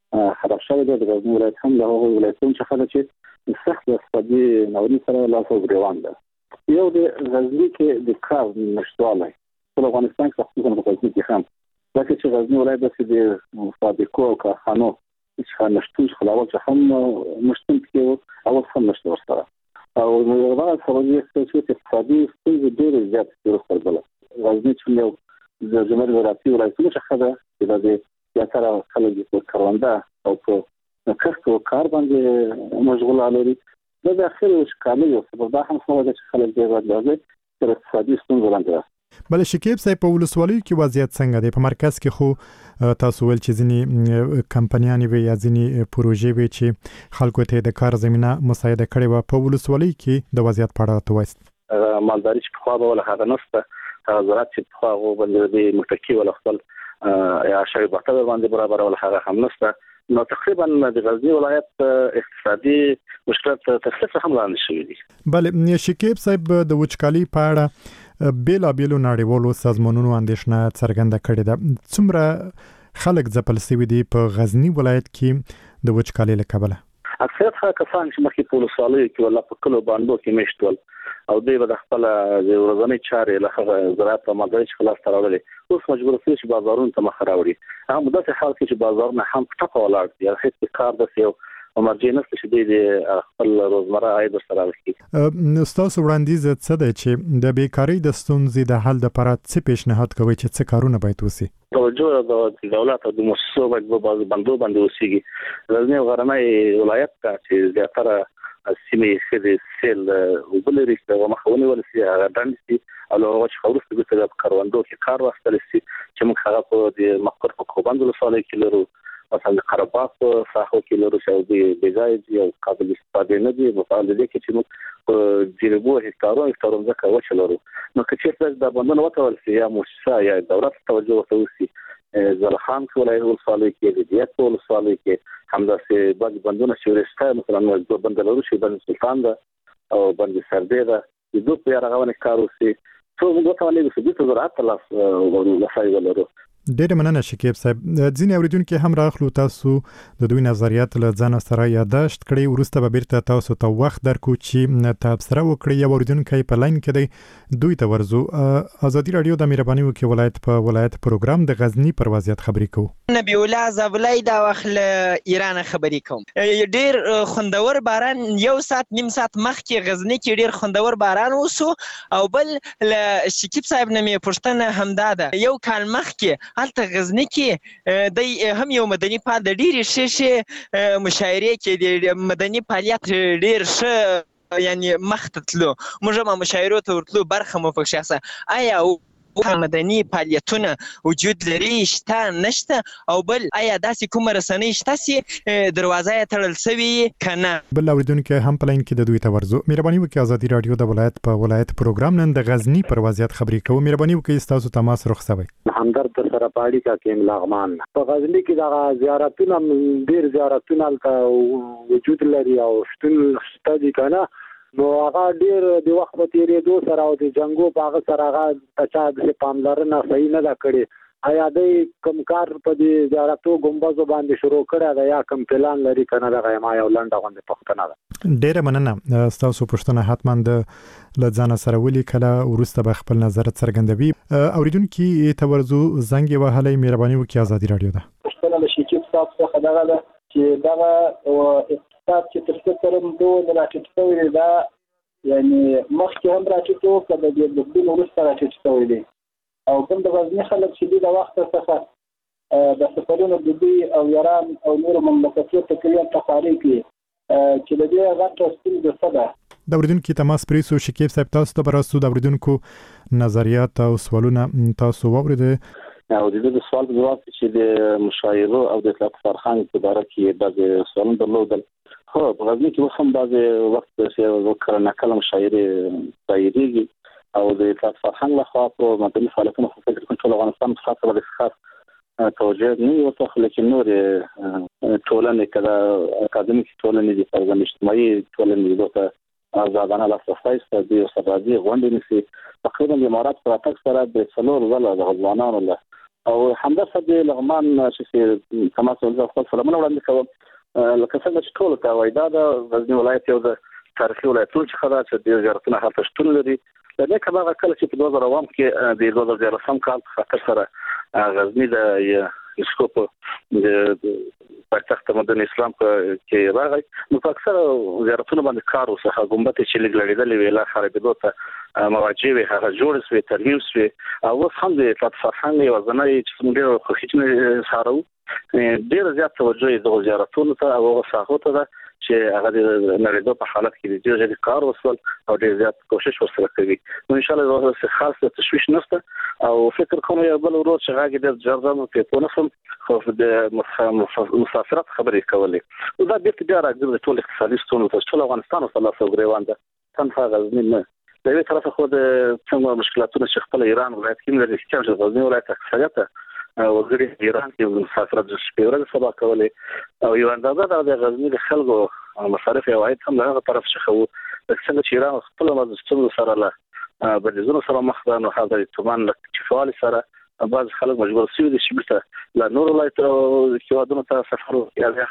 خراب شوی دی. د غزني ولایت هم له هغو ولایتونو څخه ده چې سخت اقتصادي ناورین سره لاس او ګریوان ده. یو د غزني کې د کار نشتوالی په افغانستان کې خصوصا په غزني کې هم ځکه چې غزني ولایت داسې د فابریکو او کارخانو څخه نشتون څخه لاول څخه هم نشتون کې او هم نشته ورسره او دا سبب یې چې اقتصادي ستونزې ډېرې زیاتې وروسته بله غزني چې یو د جمهوري ولایتي ولایتونو څخه ده چې د زیاتره خلک په کرونده او په کښت او کار باندې مشغوله لري. دا د اخر وشکالي یو سبب دا هم سبب چې خلک ډېر راځي تر اقتصادي ستونزو لاندې. بل شکیب صاحب په ولسوالیو کې وضعیت څنګه دی؟ په مرکز کې خو تاسو ول چې ځینې کمپنیانې وي یا ځینې پروژې وي چې خلکو ته د کار زمينه مساعده کړې و، په ولسوالۍ کې د وضعیت په اړه توایست مالداري چې په خوا به ولا هغه نشته زراعت چې په خوا غو باندې د متکی ولا خپل یا شری بټر باندې برابر ولا هغه هم نشته. نو تقریبا د غزني ولایت اقتصادي مشکلات تخصص هم لاندې شوی دي. بل شکیب صاحب د وچکالي په اړه بیلا بیلو نړیوالو سازمانونو اندېښنه څرګنده کړې ده. څومره خلک ځپل شوي دي په غزني ولایت کې د وچکالۍ له کبله؟ اکثریت هغه کسان چې مخکې په ولسوالیو کې ولا په کلو باندې کې میشتول او دوی به د خپل د ورځنۍ چارې له زراعت او مالدارۍ څخه لاس تراولي، اوس مجبور شي چې بازارونو ته مخ راوړي. هم داسې حال کې چې بازارونه هم ټپه ولاړ دي، هیڅ کار داسې یو مرجع نشته چې د خپل روزمره عاید سره راوړي. ستاسو وړاندیز څه دی چې د بیکاری د ستونزې د حل لپاره څه پیشنهاد کوي چې څه کارونه باید وشي؟ توجه د دولت او د مؤسسو باید په بندو باندې وشيږي. غزني غرنۍ ولایت ته چې زیاتره سیمې خې سیل وبلري چې مخاوني ولسي هغه دندسي او هغه چې خورسته د کاروندو کې کار واستل شي چې موږ هغه په د مقر په کوبند ولسوالۍ کې لرو، مثلا قرباق په ساحو کې لرو چې د بجای او قابل استفاده نه دي. په حال دې کې چې موږ په جریبو هکتارو هکتارو ځکه وچ لرو. نو که چېرته د بندونو وتول شي یا مؤسسه یا دولت توجه ورته وشي، زلخان ولایت ولسوالۍ کې د دیت ولسوالۍ کې همداسې بعض بندونه چې ورسته مثلا د بند لرو چې بند سلطان ده او بند سردې ده د دوه په راغونه کار وشي څو موږ ته ولې د دې زراعت لاس لاسای ولرو. ډېر مننه شکیب صاحب. ځینې اوریدونکو هم راغلو، تاسو د دوی نظریات له ځان سره یاداشت کړئ، ورسته به بیرته تاسو ته وخت درکو چې تبصره وکړئ. یو اوریدونکی په لاین کې دی، دوی ته ورزو. ازادي رادیو د مهرباني وکي ولایت په ولایت پروګرام د غزنی پر وضعیت خبرې کوو. نبی الله زبلای دا وخت ایران خبرې کوم. ډېر خوندور باران یو سات نیم سات مخکې غزنی کې ډېر خوندور باران وسو او بل شکیب صاحب نمې پښتنه همدا ده. یو کال مخکې هلته غزنی کې د هم یو مدني فعال د ډېرې ښې ښې مشاعرې کې د مدني فعالیت ډېر ښه یعنی مخ ته تلو، موږ هم مشاعرو ته ورتلو، برخه مو پکښې اخیسته. آیا مدني فعالیتونه وجود لري، شته نشته؟ او بل آیا داسې کومه رسنۍ شته چې دروازه یې تړل شوې که نه؟ بل اورېدونکی هم په لاین کې د دوی ته ورځو. مهرباني وکړئ ازادي راډیو د ولایت په ولایت پروګرام نن د غزني پر وضعیت خبرې کوو. مهرباني وکړئ ستاسو تماس رخصوئ. همدرد سره په اړیکه کې املاغمان په غزني کې د زیارتونه ډېر زیارتونه هلته وجود لري او شتون شته دي که نه، نو هغه ډېر د وخت په تېرېدو سره او د جنګو په هغه سره هغه چا د پاملرنه صحیح نه ده کړې. آیا دوی کوم کار په دې زیارتو ګمبزو باندې شروع کړی ده یا کوم پلان لري که نه؟ دغه ما یو لنډه غوندې پوښتنه ده. ډېره مننه. ستاسو پوښتنه حتما د له ځانه سره ولیکله، وروسته به خپل نظر څرګندوي. اورېدونکي ته ورځو، زنګ یې وهلی. مهرباني وکړئ ازادي راډیو ده. پوښتنه له شکیب صاحب څخه دغه ده چې دغه اقتصاد چې تر څه سره ډول راټیټ شوی دا یعنی مخکې هم راټیټ و که د دې بدلون وروسته راټیټ شوی دی، او کوم د غزني خلک چې دي د وخته څخه د سفرونو د دوی او ایران او نورو مملکتونو تقریبا تخاري کوي چې د دې غټه ستونزه څه ده؟ د اوریدونکو تماس پرېښو. شکیب صاحب تاسو ته به راسو د اوریدونکو نظریات او سوالونه تاسو واورېدئ. او د دې سوال په جواب کې د مشاعرو او د اطلاق فرهنګ په اړه کې بعض سوالونه درلودل. خو په غزني کې هم بعض وخت چې وکړه نکله مشاعرې دایریږي او د اطلاق فرهنګ لخوا په مدني فعالیتونو خو فکر کوم ټول افغانستان خاصه ولې خاص توجه نه یو څه، لیکن نور ټولنې کله اکاډمیک ټولنې دي، فرضاً اجتماعي ټولنې دوته آزادانه لاسرسی ته د یو سرادي غونډې نشي. تقریبا د امارات په راتګ سره د څلور ځله د ځوانانو له او همداسې د لغمان چې تماس ولر خپل سلامونه وړاندې کوم لکه څنګه چې ټول ته وایي دا د غزنی ولایت یو د تاریخي ولایتونو څخه ده چې د زیارتونو هلته شتون لري. د دې کبه کله چې په دوه زره اووه کې د دوه زره څلورم کال په خاطر سره غزنی د یونسکو په د پایتخت مدن اسلام کې راغی نو په اکثر زیارتونو باندې کار وسه ګمبت چې لګلړېدلې ویلا خرابېدو ته مواجه وي هغه جوړ شوی ترمیم شوی او هم د فرهنګ یو ځنای چې موږ خوښیچنه سارو ډیر زیات توجه د زیارتونو ته او ساحو ته چې هغه د نړیوال په حالت کې د ډیر کار وسول او ډیر زیات کوشش وسره کوي. نو ان شاء الله زه خاص تشویش نشته او فکر کوم یو بل ورو چې هغه د جرزم په پونسم خو د مسافرت خبرې کولې دا د تجارت راځي ټول اقتصادي ستونزې ته ټول افغانستان او الله غریوان ده تنها غزنی نه د یوه طرف خو د څنګه مشکلاتونه چې خپل ایران ولایت کې لري چې غزنی ولایت اکثریت وګړي ایران کې مسافرت د شپږ سبا کولې او یو اندازه د غزنی د خلکو مصارف او عاید هم له طرف څخه وو څنګه چې ایران خپل مزستون سره له بلځونو سره مخ ده نو هغه تومان له چفوال سره بعض خلک مجبور شوي دي چې بیرته له نور ولایت او هیوادونو ته سفر وکړي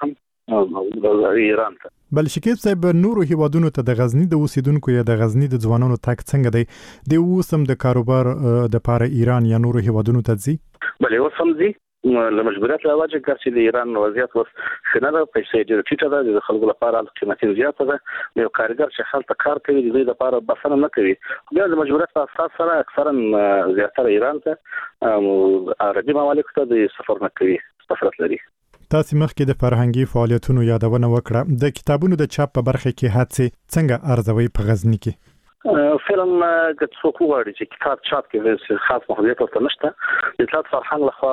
هم ایران ته. بل شکیب صاحب نورو هیوادونو ته د غزنی د اوسیدونکو یا د غزنی د ځوانانو تک څنګه دی د اوسم د کاروبار د پاره ایران یا نورو هیوادونو ته ځي؟ بلې اوسم ځي له مجبوریت له وجه ګرځي د ایران وضعیت وس خنده پیسې ډېر ټیټه ده د خلکو لپاره قیمتي زیاته ده یو کارګر چې خلک کار کوي د دې لپاره بسنه نه کوي بیا د مجبوریت په اساس سره اکثرا زیاتره ایران ته عربي ممالک ته د سفر نه کوي سفارت لري. تاسو مخکې د فرهنګي فعالیتونو یادونه وکړه د کتابونو د چاپ په برخه کې هڅې څنګه ارزوي په غزنی کې؟ فلم د څوک وړي چې کتاب چاپ کې خاص محدودیت ورته نشته د اطلاعات فرهنګ لخوا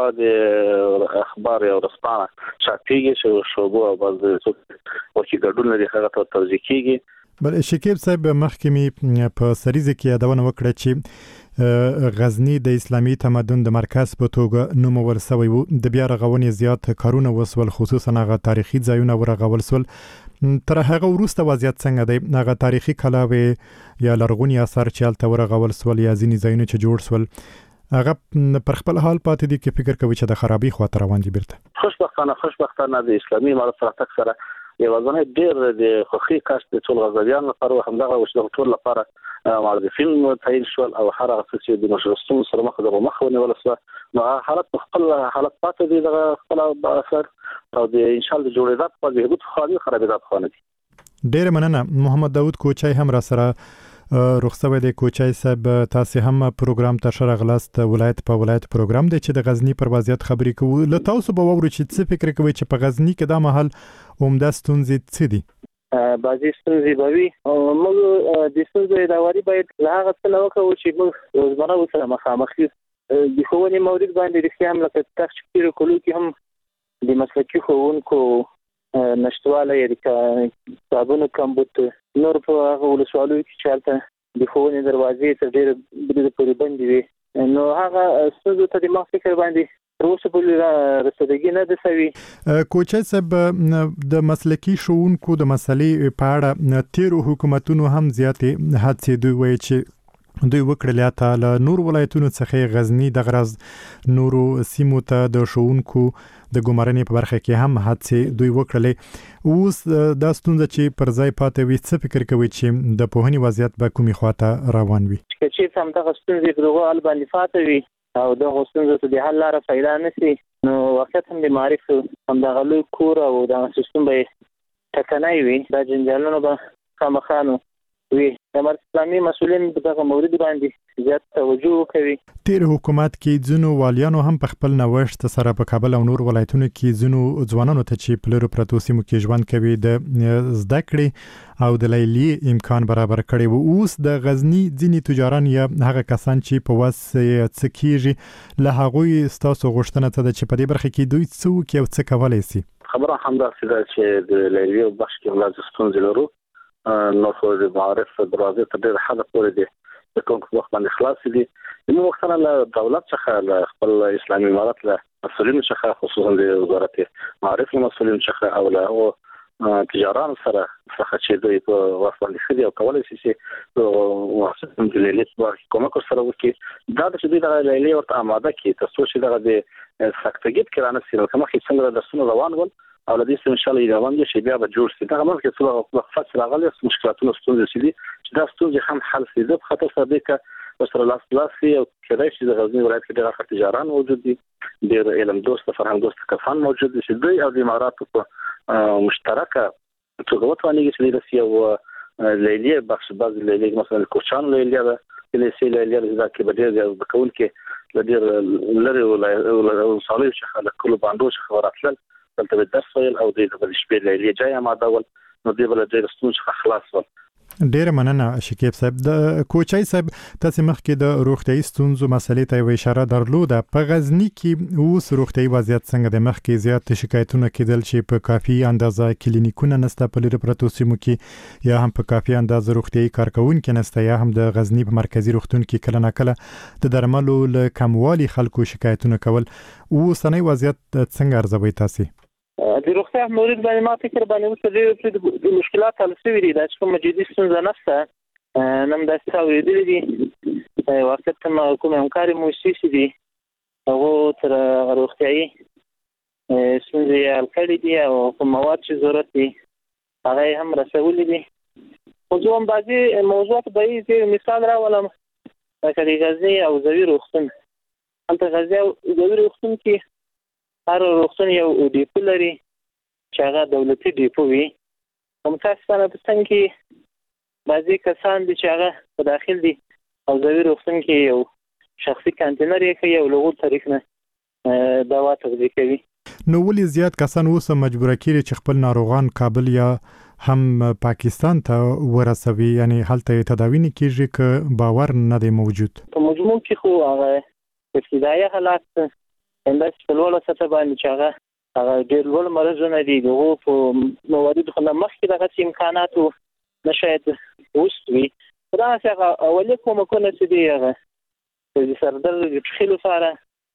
د اخبار او رسپانه چاپیږي چې شوبو او بعض څوک ورکې ګډون لري هغه ته توضیح کیږي. بل شکیب صاحب مخکې می په سریزه کې یادونه وکړه چې غزنی د اسلامي تمدن د مرکز په توګه نوم ورسوي وو د بیا رغونې زیات کارونه وسول خصوصا هغه تاریخي ځایونه ورغول سول تر هغه وروسته وضعیت څنګه دی هغه تاریخي کلاوي یا لرغونی اثر چې الته ورغول سول یا ځینې ځایونه چې جوړ سول هغه پر خپل حال پاتې دي کې فکر کوي چې د خرابې خاطر روان دي بیرته؟ خوشبختانه خوشبختانه د اسلامي امارت سره تک سره یو ځنه ډېر د خوخي کاش د ټول غزالیان لپاره همدغه وشته ټول لپاره معرفین تعین شول او هر هغه چې د مشرستون سره مخ د مخ ونیول سو نو حالت خپل حالت پاتې دي د خپل اثر او د ان شاء الله جوړېدات په دې هغه خالي خرابېدات خونه دي. ډېر مننه. محمد داوود کوچای هم را سره رخصوي د کوچای صاحب تاسو هم پروګرام ته شرغلاست ولایت په ولایت پروګرام دی چې د غزنی پر وضعیت خبرې کوو له تاسو به ووري چې څه فکر کوي چې په غزنی کې د محل عمده ستونزې څه دي؟ بعضی ستونزې به وي او موږ د ستونزو اداري باید له هغه څه نه وکړو چې موږ روزمره ورسره مخامخ یو د ښوونې مورد باندې رښتیا هم لکه تخصصي کولو کې هم د مسلکي ښوونکو نشټواله یا د کتابونو کمبود نور په هغه ولسوالیو کې چې هلته د ښوونې دروازې تر ډېره بریده پورې بندې وي نو هغه ستونزو ته د ما فکر باندې تر اوسه پورې رسېدګي نه ده سوي. کوچای صاحب د مسلکي ښوونکو د مسلې په اړه تیرو حکومتونو هم زیاتې هڅې دوی وایي چې دوی وکړل تا له نور ولایتونو څخه غزنی د غرض نورو سیمو ته د ښوونکو د ګمارنې په برخه کې هم هڅې دوی وکړلې اوس دا ستونزه چې پر ځای پاتې وي څه فکر کوي چې د پوهنې وضعیت به کومې خواته روان وي؟ چې هم دغه ستونزې په دغه حال باندې پاتې وي او دغه ستونزو ته د حل لاره پیدا نشي نو واقعیت هم د معرف همدغه لوی کور او د سیستم به ټکنی وي دا جنجالونه به خامخا نو وي د اسلامي مسؤلین دغه مورد باندې زیات توجه کوي. تیر حکومت کې ځینو والیانو هم په خپل نوښت سره په کابل او نور ولایتونو کې ځینو ځوانانو ته چې په لرو پرتو سیمو کې ژوند کوي د زده کړې او د لیلی امکان برابر کړي وو. اوس د غزنی ځینې تجاران یا هغه کسان چې په واس څه کیږي له هغوی ستاسو غوښتنه ته چې په دې برخه کې دوی څه وکړي او څه کولای شي؟ خبره همداسې ده چې د لیلی او بخش کې ولادت ستونزې لرو نو خو د معارف دروازې ته ډېر حد پورې دي د کوم وخت باندې خلاص دي نو وختونه له دولت څخه له خپل اسلامي امارت له مسؤلینو څخه خصوصا د وزارت معارف له مسؤلینو څخه او له تجاران سره څخه چې دوی په واسطه لري او کولای شي چې واسطه د لیلیت ورکړي کومک سره وکړي دا چې دوی د لیلیت ورته آماده کړي ترڅو چې دغه د سختګیت کرانه سره کومه څنګه درسونه روان ول او لدې سم ان شاء الله روان دي چې بیا به جوړ شي دا موږ کې څه وخت راغلي مشکلاتونه ستونزې دي چې دا ستونزې هم حل شي د خاطر سره د وسره لاس لاس او کله چې د غزنی ولایت کې ډېر تجاران موجود دي ډېر علم دوست فرهنګ دوست کسان موجود دي چې دوی او د اماراتو په مشترکه توګه وتوانیږي چې د سیو لیلیه بخش بعض لیلیه مثلا کوچان لیلیه ده لیلیه لیلیه د کې بدیل د کول کې لدې لري ولا صالح شخه کله باندې شخه راتل دلته درس ویل او د شپې لیلیه جای آماده ول نو دی بل ډېر ستونزې خلاص ول ډیر مننه شکیب صاحب د کوچای صاحب تاسو مخکې د روغتیايي ستونزو مسلې ته و اشاره درلوده په غزنی کې اوس روغتیايي وضعیت څنګه د مخکې زیات شکایتونه کېدل چې په کافي اندازه کلینیکونه نشته په لری پروتو سیمو کې یا هم په کافي اندازه روغتیايي کارکونکو نشته یا هم د غزنی په مرکزی روغتون کې کله نه کله د درملو له کموالي خلکو شکایتونه کول او سنوي وضعیت څنګه ارزوي تاسو د روغتیا مورید باندې ما فکر باندې اوس د مشکلات حل شوي دي دا چې کومه جدي ستونزه نشته نن داسې اورېدلې دي وخت کوم کوم همکاري موسسې دي هغه تر روغتیايي ستونزې حل کړي دي او کوم مواد چې ضرورت دي هغه هم رسولي دي خو زه هم بعضې موضوعات به یې مثال راولم لکه د غزني او زوی روغتون هلته غزني او زوی روغتون کې هر روغتون یو ډیپو لري چې هغه دولتي ډیپو وي متاسفانه په څنګ کې بعضې کسان دي چې هغه په داخل دي او زوی روغتون کې یو شخصي کانتینر یې کوي او له هغو طریق نه دوا تغذیه کوي نو ولې زیات کسان اوس مجبوره کړي چې خپل ناروغان کابل یا هم پاکستان ته ورسوي یعنی هلته تداوی نه کیږي که باور نه دی موجود په مجموع کې خو هغه ابتدایي حالات انداز په لوړه سطح باندې چې هغه هغه ډېر لوړ مرضونه دي د هغو په مواردو خو نه مخکې دغسې امکاناتو نه شاید اوس وي خو دغسې هغه اولي کومکونه چې دي هغه د سردرد د ټوخي لپاره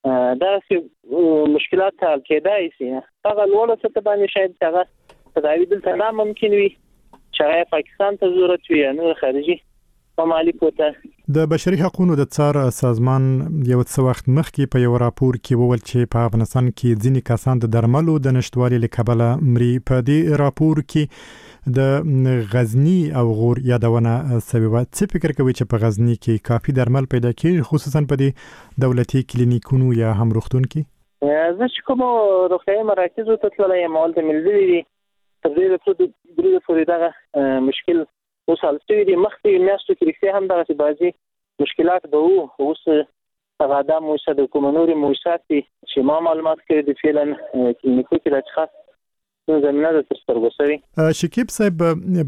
دغسې مشکلات حل کېدای شي هغه لوړه سطح باندې شاید هغه تداوي دلته نه ممکن وي چې هغه پاکستان ته ضرورت وي یا نور خارجي ممالک ته د بشري حقوقو د څار سازمان یو څه وخت مخکې په یو راپور کې وویل چې په افغانستان کې ځینې کسان د درملو د نشټوالي له کبله مري په دې راپور کې د غزنی او غور یادونه سوي و څه فکر کوي چې په غزنی کې کافي درمل پیدا کیږي خصوصا په دې دولتي کلینیکونو یا هم روغتون کې زه چې کوم روغتیايي مراکزو ته تللی یم هلته مې لیدلي دي تر دې وروسته پورې دغه مشکل اوس حل شوي دي مخکې میاشتو کې رښتیا هم دغسې بعضې مشکلات به وو اوس هغه دا موسسه د کومه نورې موسسات دي چې ما معلومات کړي دي فعلا کلینیکو کې دا چې خاص زمینه ده تر سترګو شوې شکیب صاحب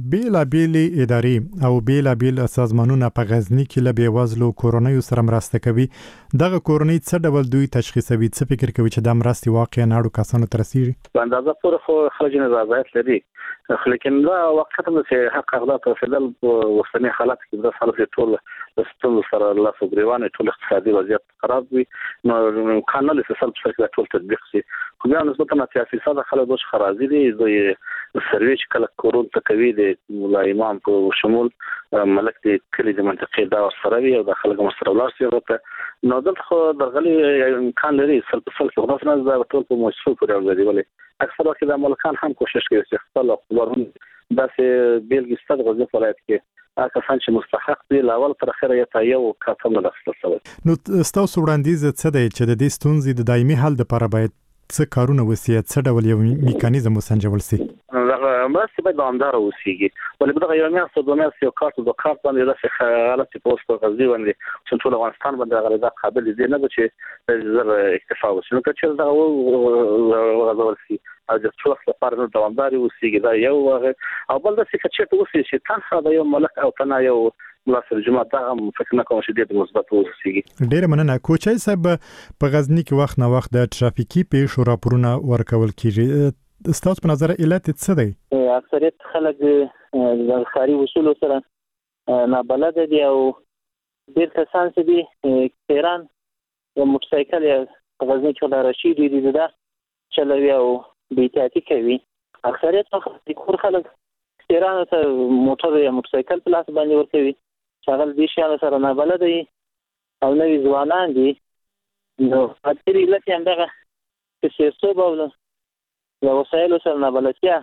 بېلابېلې ادارې او بېلابېل سازمانونه په غزني کې له بېوزلو کورنیو سره مرسته کوي دغه کورنۍ څه ډول دوی تشخیصوي څه فکر کوي چې دا مرستې واقعا اړو کسانو ته رسیږي په اندازه پورې خو خلک نظارت لري لیکن دا وخت هم چې حق اغدا ترسیدل په وسنی حالات کې د خلک ټول د ستونزو سره لاس او ګریوان ټول اقتصادي وضعیت خراب وي نو قانون له سلب سره ټول تطبیق شي خو بیا نسبتا سیاسي ساده خلک دوش خرازي دي د سرویس کله کورون تکوي د مولا امام په شمول ملک د کلی د منطقې دا سره وي او د خلک مسرولار سي ورته نو دلته خو درغلي امکان لري سلب سلب خلاص نه دا ټول په مؤسسو پورې ورځي ولې اکثر وخت د ملکان هم کوشش کوي چې خپل خبرونه داسې بیلګې ستاسو غوښتنه ولایت کې هغه څنګه چې مستحق دي لاول تر اخره یې تا یو کاتم نه لاسته نو تاسو وړاندیز څه دی چې د دې ستونزې د دایمي حل لپاره باید څه کارونه وسی څه ډول یو میکانیزم وسنجول سي هغه مرسته باید دوامدار اوسېږي ولې دغه یو میاشت دوه میاشتې یو کارت د کارت باندې داسې حالت په اوس په غزي باندې چې ټول افغانستان باندې غلطه قابل دي نه چې زر اکتفا وشي نو چې دا وغوړ شي او د څو وخت لپاره دوامدار اوسېږي دا یو او بل د څه چې اوسې چې تنها د یو ملک او تنها یو ملاسر جماعت هم فکر نه کوم چې د مثبت اوسېږي ډېر مننه کوچای صاحب په غزنی کې وخت نه وخت د ترافیکي پیښو راپورونه ورکول کیږي ستاسو په نظر علت څه دی اکثریت خلک د خاري وصول سره نابلد دي او ډېر کسان چې دي تهران د موټرسایکل یا غزنی کې د رشید دي دا چلوي او بې احتیاطي کوي اکثریت وخت کور خلک ایران ته موټر یا موټرسایکل په لاس باندې ورکوي چې هغه دې شیانو سره نابلد دي او نوي ځوانان دي نو اکثري لکه همدغه چې سیاسوب او له وسایلو سره نابلدتیا.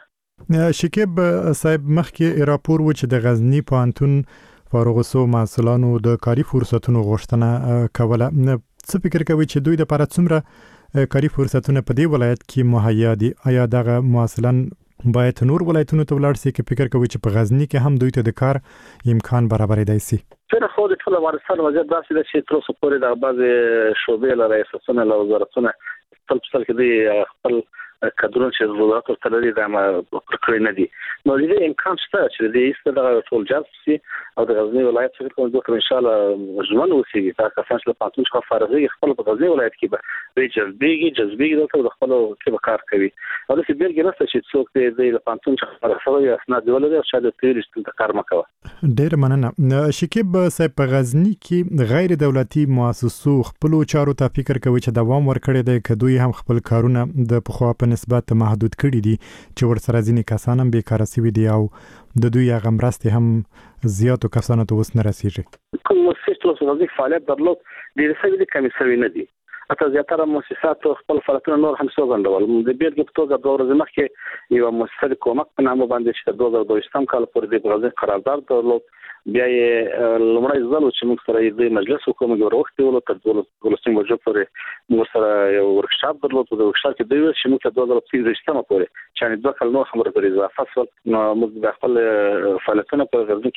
شکیب صاحب مخکې راپور و چې د غزنی پوهنتون فارغ سو محصلانو د کاري فرصتونو غوښتنه کوله. څه فکر کوي چې دوی د لپاره څومره کاري فرصتونه په دې ولایت کې مهیا دي؟ آیا دغه محصلان باید نور ولایتونو ته ولاړ شي کې فکر کوي چې په غزنی کې هم دوی ته د کار امکان برابرېدای شي؟ فکر خو د ټول افغانستان وضعیت داسې ده چې تر اوسه پورې د بعضې شعبې له ریاستونه له وزارتونه خپل په سر کې دوی خپل کادرونه چې وزارت ورته لري دا کړی نه دي. نو د دې امکان شته چې د ایست دغه ټول جذب شي او د غزنی ولایت فکر کوم دوی ان شاء الله ژوند وسیږي. دا کسان چې له پاتون څخه فارغي خپل په غزنی ولایت کې به وی جذبېږي جذبېږي دلته د خپل کې به کار کوي او د بیلګې نشته چې څوک دې له پاتون څخه فارغ یا اسناد ولري او شاید تیرشت ته کار مکوه. ډېر مننه. شکیب صاحب په غزنی کې غیر دولتي مؤسسو خپل چارو ته فکر کوي چې دوام ورکړي دی که دوی هم خپل کارونه د پخوا په نسبت محدود کړي دي چې ورسره ځینې کسان هم بیکاره شوي دي او د دوی هغه مرستې هم زیاتو کسانو ته اوس نه رسیږي؟ کوم مؤسسې چې اوس غزنی فعالیت درلود ډېر څه دي کمې شوي نه دي. اته زیاتره مؤسسات خپل فعالیتونه نور هم څرګندول. د بیلګې په توګه دوه ورځې مخکې یوه مؤسسه د کومک په نامه باندې چې د دوه زره دوه کال پورې د غزنی قرارداد درلود. بیا یې لومړی ځل چې موږ سره د مجلس حکومت موږ وروختي ولو تر دولسم وجو پورې موږ سره یو ورکشاپ درلود. د ورکشاپ کې دوی چې موږ ته دوه زره پنځه پورې چې دوه کال نور خبره پرې اضافه شول نو موږ د خپل فعالیتونه په غزنی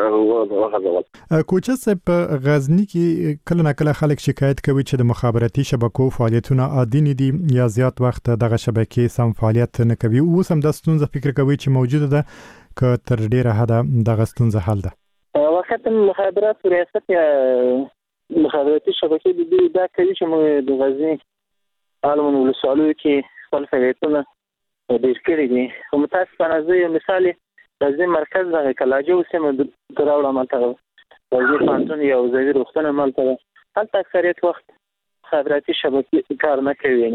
کې وغځول. کوچه صاحب په غزنی کې کله نه کله خلک شکایت کوي چې د مخابراتي شبکو فعالیتونه عادي نه دي یا زیات وخت دغه شبکې سم فعالیت نه کوي. اوس هم د ستونزه فکر کوي چې موجوده ده که تر ډیره حده دغه ستونزه حل ده؟ وخت مخابرات ریاست یا مخابراتي شبکې د دا کوي چې موږ د غزنی عالمونو ولسوالۍ کې خپل فعالیتونه ډېر کړي دي. خو متاسفانه زه یو مثال غزنی مرکز دغه کلاجو سیمه ته راوړم. هلته غزنی پوهنتون یو ځایي روغتون هلته ده. هلته اکثریت وخت مخابراتي شبکې کار نه کوي،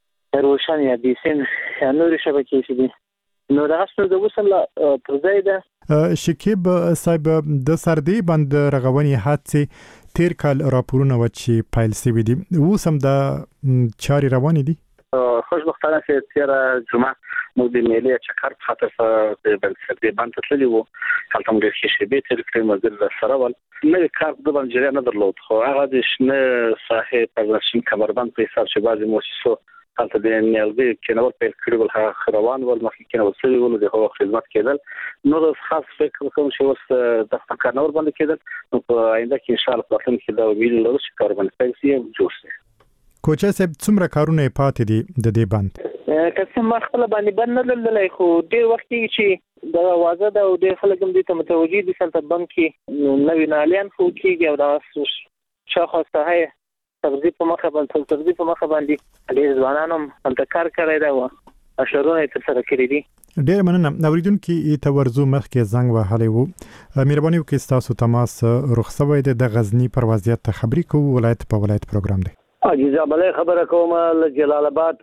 روشن یا بیسین یا نورې شبکې چې دي. نو دغه ستونزه اوس هم پر ځای ده. شکیب صاحب د سردی بند رغونې هڅې تیر کال راپورونه و چې پیل شوي دي، اوس هم د چارې روانې دي؟ خوشبختانه چې تیره جمعه موږ د میلې چکر په خاطر د سردی بند ته تللي وو. هلته موږ ډېرې ښې شېبې تېرې کړې، مزل سره ول. نوی کار د باندې جریان نه درلود، خو هغه د شنه ساحې په شین کمربند په حساب چې بعضې مؤسسو هلته د نیالګیو کېنول پیل کړي ول، هغه روان ول، مخکې کېنول شوي ول، د هغو خدمت کېدل. نو خاص فکر کوم چې اوس دغه کار نه ورباندې کېدل. نو په آینده کې انشاءالله په راتلونکي کې دا ویل لرو چې کار باندې پیل شي او جوړ شي. کوچه صاحب څومره کارونه یې پاتې دي د دې بند؟ که څه ما خپله باندې بند نه درللی، خو ډېر وخت کېږي چې دغه واضح ده او ډېر خلک هم دې ته متوجه دي چې هلته بند کې نوي نالیان خو کېږي او دغه شاوخوا ساحه یې تغذیه په مخه باندې تغذیه په مخه باندې ډېر ځوانان هم هلته کار کړی دی او اشرونه یې ترسره کړي دي. ډېر مننه. اوریدونکي ته ورځو مخکې زنګ وهلی و، مهرباني وکړئ ستاسو تماس رخ شوی دی. د غزني پر وضعیت ته خبرې کوو، ولایت په ولایت پروګرام دی. عزیزه بلې خبره کوم له جلال آباد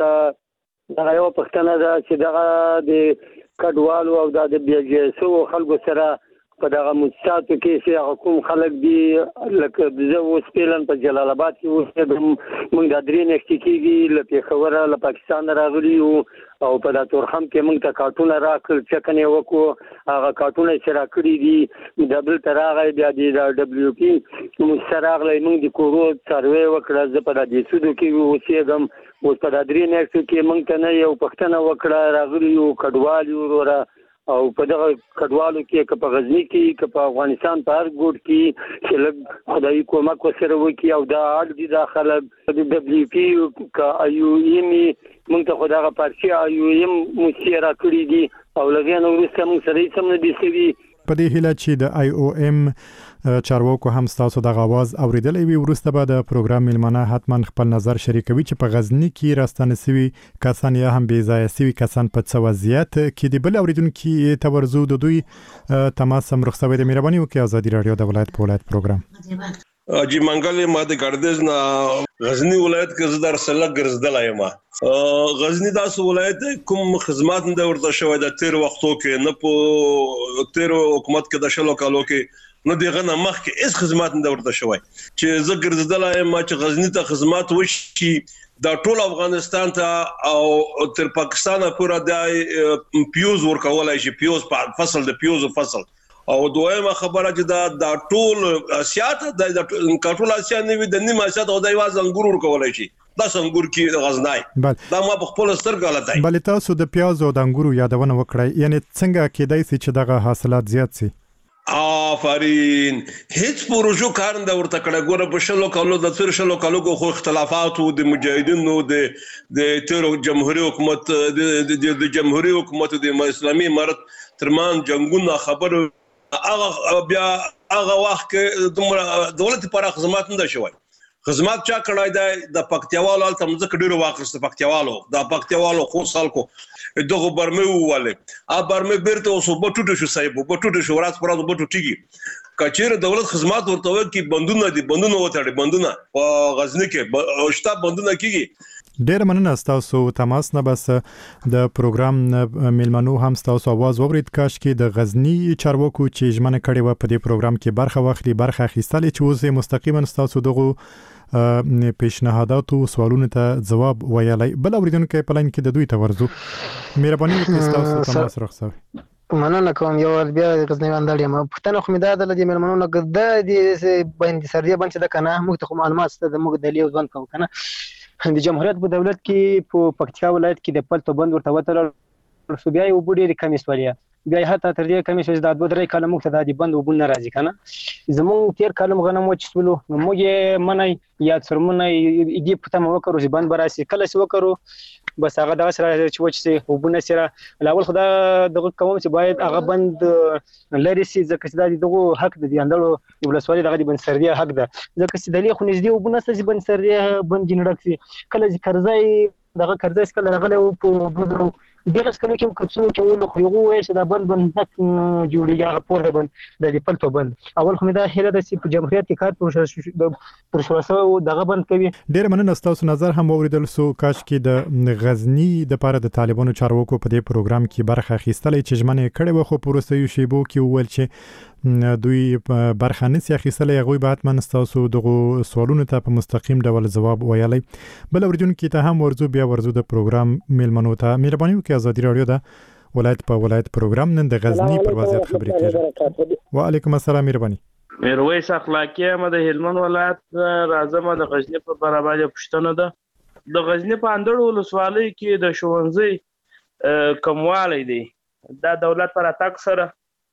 دغه یو پښتنه ده چې دغه د کډوالو او د بیاجسو خلکو سره په دغه مؤسساتو کې چې کوم خلک دي لکه زه اوس پیلن په جلال آباد کې اوسېږم. موږ د درې میاشتې کېږي له پېښوره له پاکستان راغلي یو او په دا تورخم کې موږ ته کارټونه راکړل، چکن یې وکړو، هغه کارټونه چې راکړي دي د دلته راغی. بیا د ډبلیو پي موږ سره راغلی، موږ د کورو څاروی وکړه. زه په دا دیسودو کې اوسېږم. اوس په دا درې میاشتو کې موږ ته نه یو پوښتنه وکړه، راغلي یو کډوال یو وروره او په دغه کډوالو کې که په غزني کې که په افغانستان په هر ګوټ کې چې لږ خدایي کومک ورسره وکړي او دا اړ دي دا خلک د ډبلیو پي که ایو ایم موږ ته خو دغه پارچې ایو ایم موسسې راکړي دي او له هغې نه وروسته موږ سره هېڅ هم نه دي شوي. په دې هیله چې د آی او ایم چارواکو هم ستاسو د غواز اوریدلی وي، وروسته به د پروګرام میلمانه حتما خپل نظر شریکوي چې په غزني کې راستانه سوي کسان یا هم بې ځایه سوي کسان په څه وضعیت کې دي. بل اوریدونکي ته ورځو د دوی تماس هم رخ شوی دی. مهرباني وکړئ ازادي راډیو د ولایت په ولایت پروګرام. اجي منګل ما د ګردز نه غزنی ولایت کې زدار سره ګرځدل یم. غزنی داسې ولایت کوم خدمات نه ورته شوی د تیر وختو کې نه په تیر حکومت کې د شلو کالو کې نه دغه نه مخ کې هیڅ خدمات نه ورته شوی چې زه ګرځدل یم چې غزنی ته خدمات وشي د ټول افغانستان ته او تر پاکستان پورې د پیوز ورکولای شي پیوز په فصل د پیوز فصل او دویمه خبره چې دا د ټول اسیا ته د ټول اسیا نه د نیمه اسیا ته د یواز انګور ورکولای شي دا څنګه کې غزنای دا ما په خپل سترګه غلطای بل تاسو د پیاز او د انګورو یادونه وکړای یعنی څنګه کېدای شي چې دغه حاصلات زیات شي؟ آفرین هیڅ پروژو کار نه ورته کړه ګوره په شلو کالو د تیر شلو کالو خو اختلافات او د مجاهدینو د د تیر جمهوریت حکومت د د جمهوریت حکومت د اسلامي امارت ترمان جنگونه خبر هغه بیا هغه وخت کې دولت پر خدمات نه شوی خدمات چا کړای دی د پکتیوالو تل مزه ډیرو واخصه پکتیوالو د پکتیوالو خو سالکو دغه برمه واله ا برمه بیرته اوسو بټوټو شو صاحب بټوټو شو راز پر راز بټو ټیږي کچیر دولت خدمات ورته وکي بندونه دي بندونه وتاړي بندونه په غزنی کې شتا بندونه کیږي. ډیر مننه تاسو تماس نه بس د پروګرام میلمنو هم تاسو आवाज اورید کاش کې د غزنی چارواکو چې ژمنه کړې و په دې پروګرام کې برخه واخلي برخه اخیستل چې اوس مستقیما تاسو دغه پیشنهادات او سوالونو ته جواب ویلای بل اوریدونکو په لاین کې د دوی ته ورزو مهرباني وکړئ تاسو تماس راخصوي. مننه کوم یو بیا غزنی اندال یم پښتنه خو مې دا د میلمنو نه د دې باندې سردی باندې د کنه موږ ته معلومات ست د موږ د لیو ځوان کو کنه د جمهوریت په دولت کې په پکتیا ولایت کې د پلتو بند ورته وتل سو بیا یو بډې کمی سوالیا بیا هته تر دې کمی شوز د دوه درې کاله موږ ته د بند وبون ناراضي کنه زموږ تیر کاله غنم وچسلو موږ یې منای یا څرمنه دې پته مو وکړو چې بند براسي کله څه وکړو بس هغه دغه سره چې وچسي وبونه سره لاول خدا دغه کوم چې باید هغه بند لري سي ځکه چې دغه حق د اندلو ولسوالۍ دغه بند سردي حق ده ځکه چې دلی خو نږدې وبونه سي بند سردي بند جنړک کله چې قرضای دغه قرضای کله غلې په بدرو دغه څنګه کوم کڅو کې ونه خو یو وایي چې دا بند بند جوړیږي هغه پوره بند د پلتو بند اول خو دا هله د سی جمهوریت کې کار پر شوسه دغه بند کوي. ډیر مننه تاسو نظر هم اوریدل سو کاش کې د غزنی د پاره د طالبانو چارواکو په دې پروګرام کې برخه اخیستلې چې ژمنه کړې و خو پروسه شیبو کې ول چې دوی برخه نسی اخیستلې غوي به حتما تاسو دغه سوالونو ته په مستقیم ډول جواب ویلای بل اوریدونکو ته هم ورزو بیا ورزو د پروګرام میلمنو ته مهرباني وکړئ ازادي رادیو دا ولایت په ولایت پروګرام نن د غزنی پر وضعیت خبرې کوي. وعلیکم السلام مهرباني. میرویس اخلاقی ما د هلمند ولایت راځم د غزنی په برابر پښتنه ده د غزنی په اندړو ولسوالۍ کې د شونځي کموالی دی دا دولت پر اتاک سره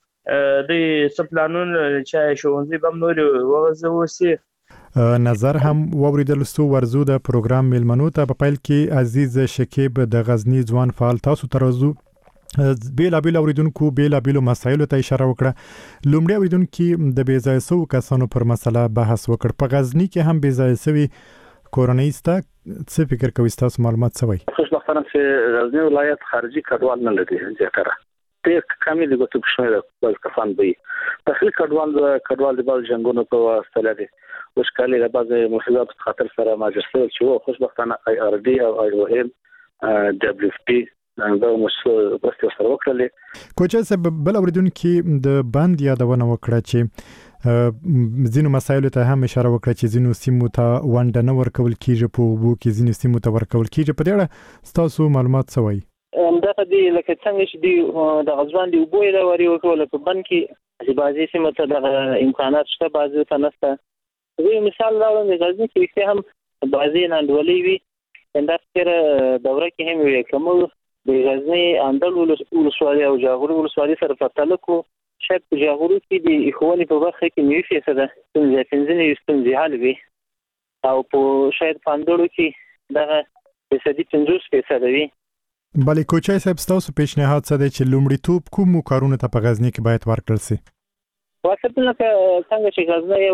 د سپلانون چې شونځي بم نور وغځوسی نظر هم ووریدل سو ورزو د پروګرام میلمنو ته په پیل کې عزیز شکیب د غزنی ځوان فعال تاسو ترزو بیل بیل اوریدونکو بیل بیل مسایلو ته اشاره وکړه لومړی اوریدونکو د بیځای سو کسانو پر مسله بحث وکړ په غزنی کې هم بیځای سوي کورونیستا څه فکر کوي تاسو معلومات سوي خوشبختانه چې غزنی ولایت خارجي کډوال نه لري ځکه ته کامل د ګټو شمیر د کفن به داخلي کډوال کډوال د بل جنگونو په واسطه لري وشکالي د بعض مصیبات خطر سره ماجستر چې خوشبختانه آی آر ډي او آی او ام دبليو اف پی دا مو بس سره وکړلې کوچه سبب بل اوریدونکو د باند یادونه وکړه چې زینو مسایلو ته هم اشاره وکړه چې زینو سیمو ته وانډ نه ورکول کیږي په وو کې زینو سیمو ته ورکول کیږي په دې اړه تاسو معلومات سوي همدغه دی لکه څنګه چې دی د غزوان دی وبوي دا وری وکول په بند کې چې بعضی سیمه ته د امکانات شته بعضی ته نشته زه مثال راوړم د غزنی کې هم بعضی ناندولي وي انده سره دوره کې هم وي کوم د غزنی اندل ولسوالۍ او جاغوري ولسوالۍ سره پرتله کو شاید په جاغوري کې د اخواني په برخه کې نیو فیصده څنګه څنګه یستون حال وي او په شاید پاندړو کې دغه فیصدي پنځوس فیصده وي. بلې کوچای صاحب تاسو پیشنهاد څه دی چې لومړیتوب کوم کارونه ته په غزنی کې باید ورکړل شي؟ واسطه لکه څنګه چې غزنی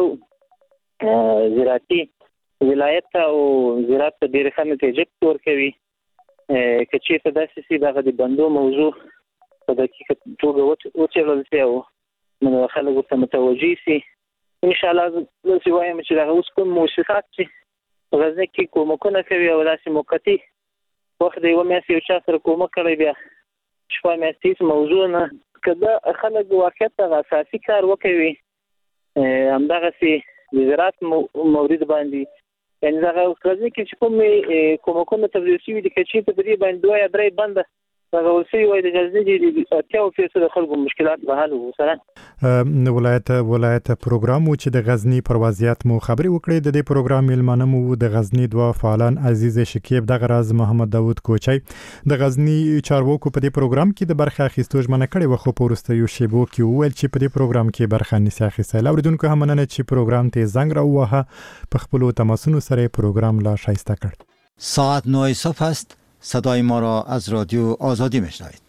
یو زراعتي ولایت او زراعت ته ډېر ښه نتیجه ورکوي که چېرته داسې شي دغه د بندو موضوع په دقیقه توګه وڅېړل شي او نو خلک ورته متوجه شي ان شاء الله زه وایم چې دا اوس کوم مؤسسات چې غزنی کې کومکونه کوي او داسې موقتی وخت دی و مې یو چا سره کومک کړی بیا شپه مې ستاسو موضوع نه کله خلک واقعیت ته اساسي کار وکوي همدغه سي وزارت مورید باندې یعنی دا غوښتل کې چې کوم کومکونه تبدیل شي د کچې په دې باندې دوه یا درې بنده دا ولسی وای د غزنی د اتیا او فیصد خلکو مشکلات به حل وسره ولایت ولایت پروګرام چې د غزنی پروازیات مو خبري وکړي د دې پروګرام ملمنه مو د غزنی دوا فعالان عزیز شکیب د غراز محمد داوود کوچي د غزنی چارواکو په دې پروګرام کې د برخه اخیستو ژمنه کړې و خو پورستیو شیبو کې ویل چې په دې پروګرام کې برخه نسی اخیستل اوریدونکو هم نن چې پروګرام ته زنګ راووهه په خپل تماسونو سره پروګرام لا شایسته کړ. ساعت نه صبح است. صدای ما را از رادیو آزادی میشنوید.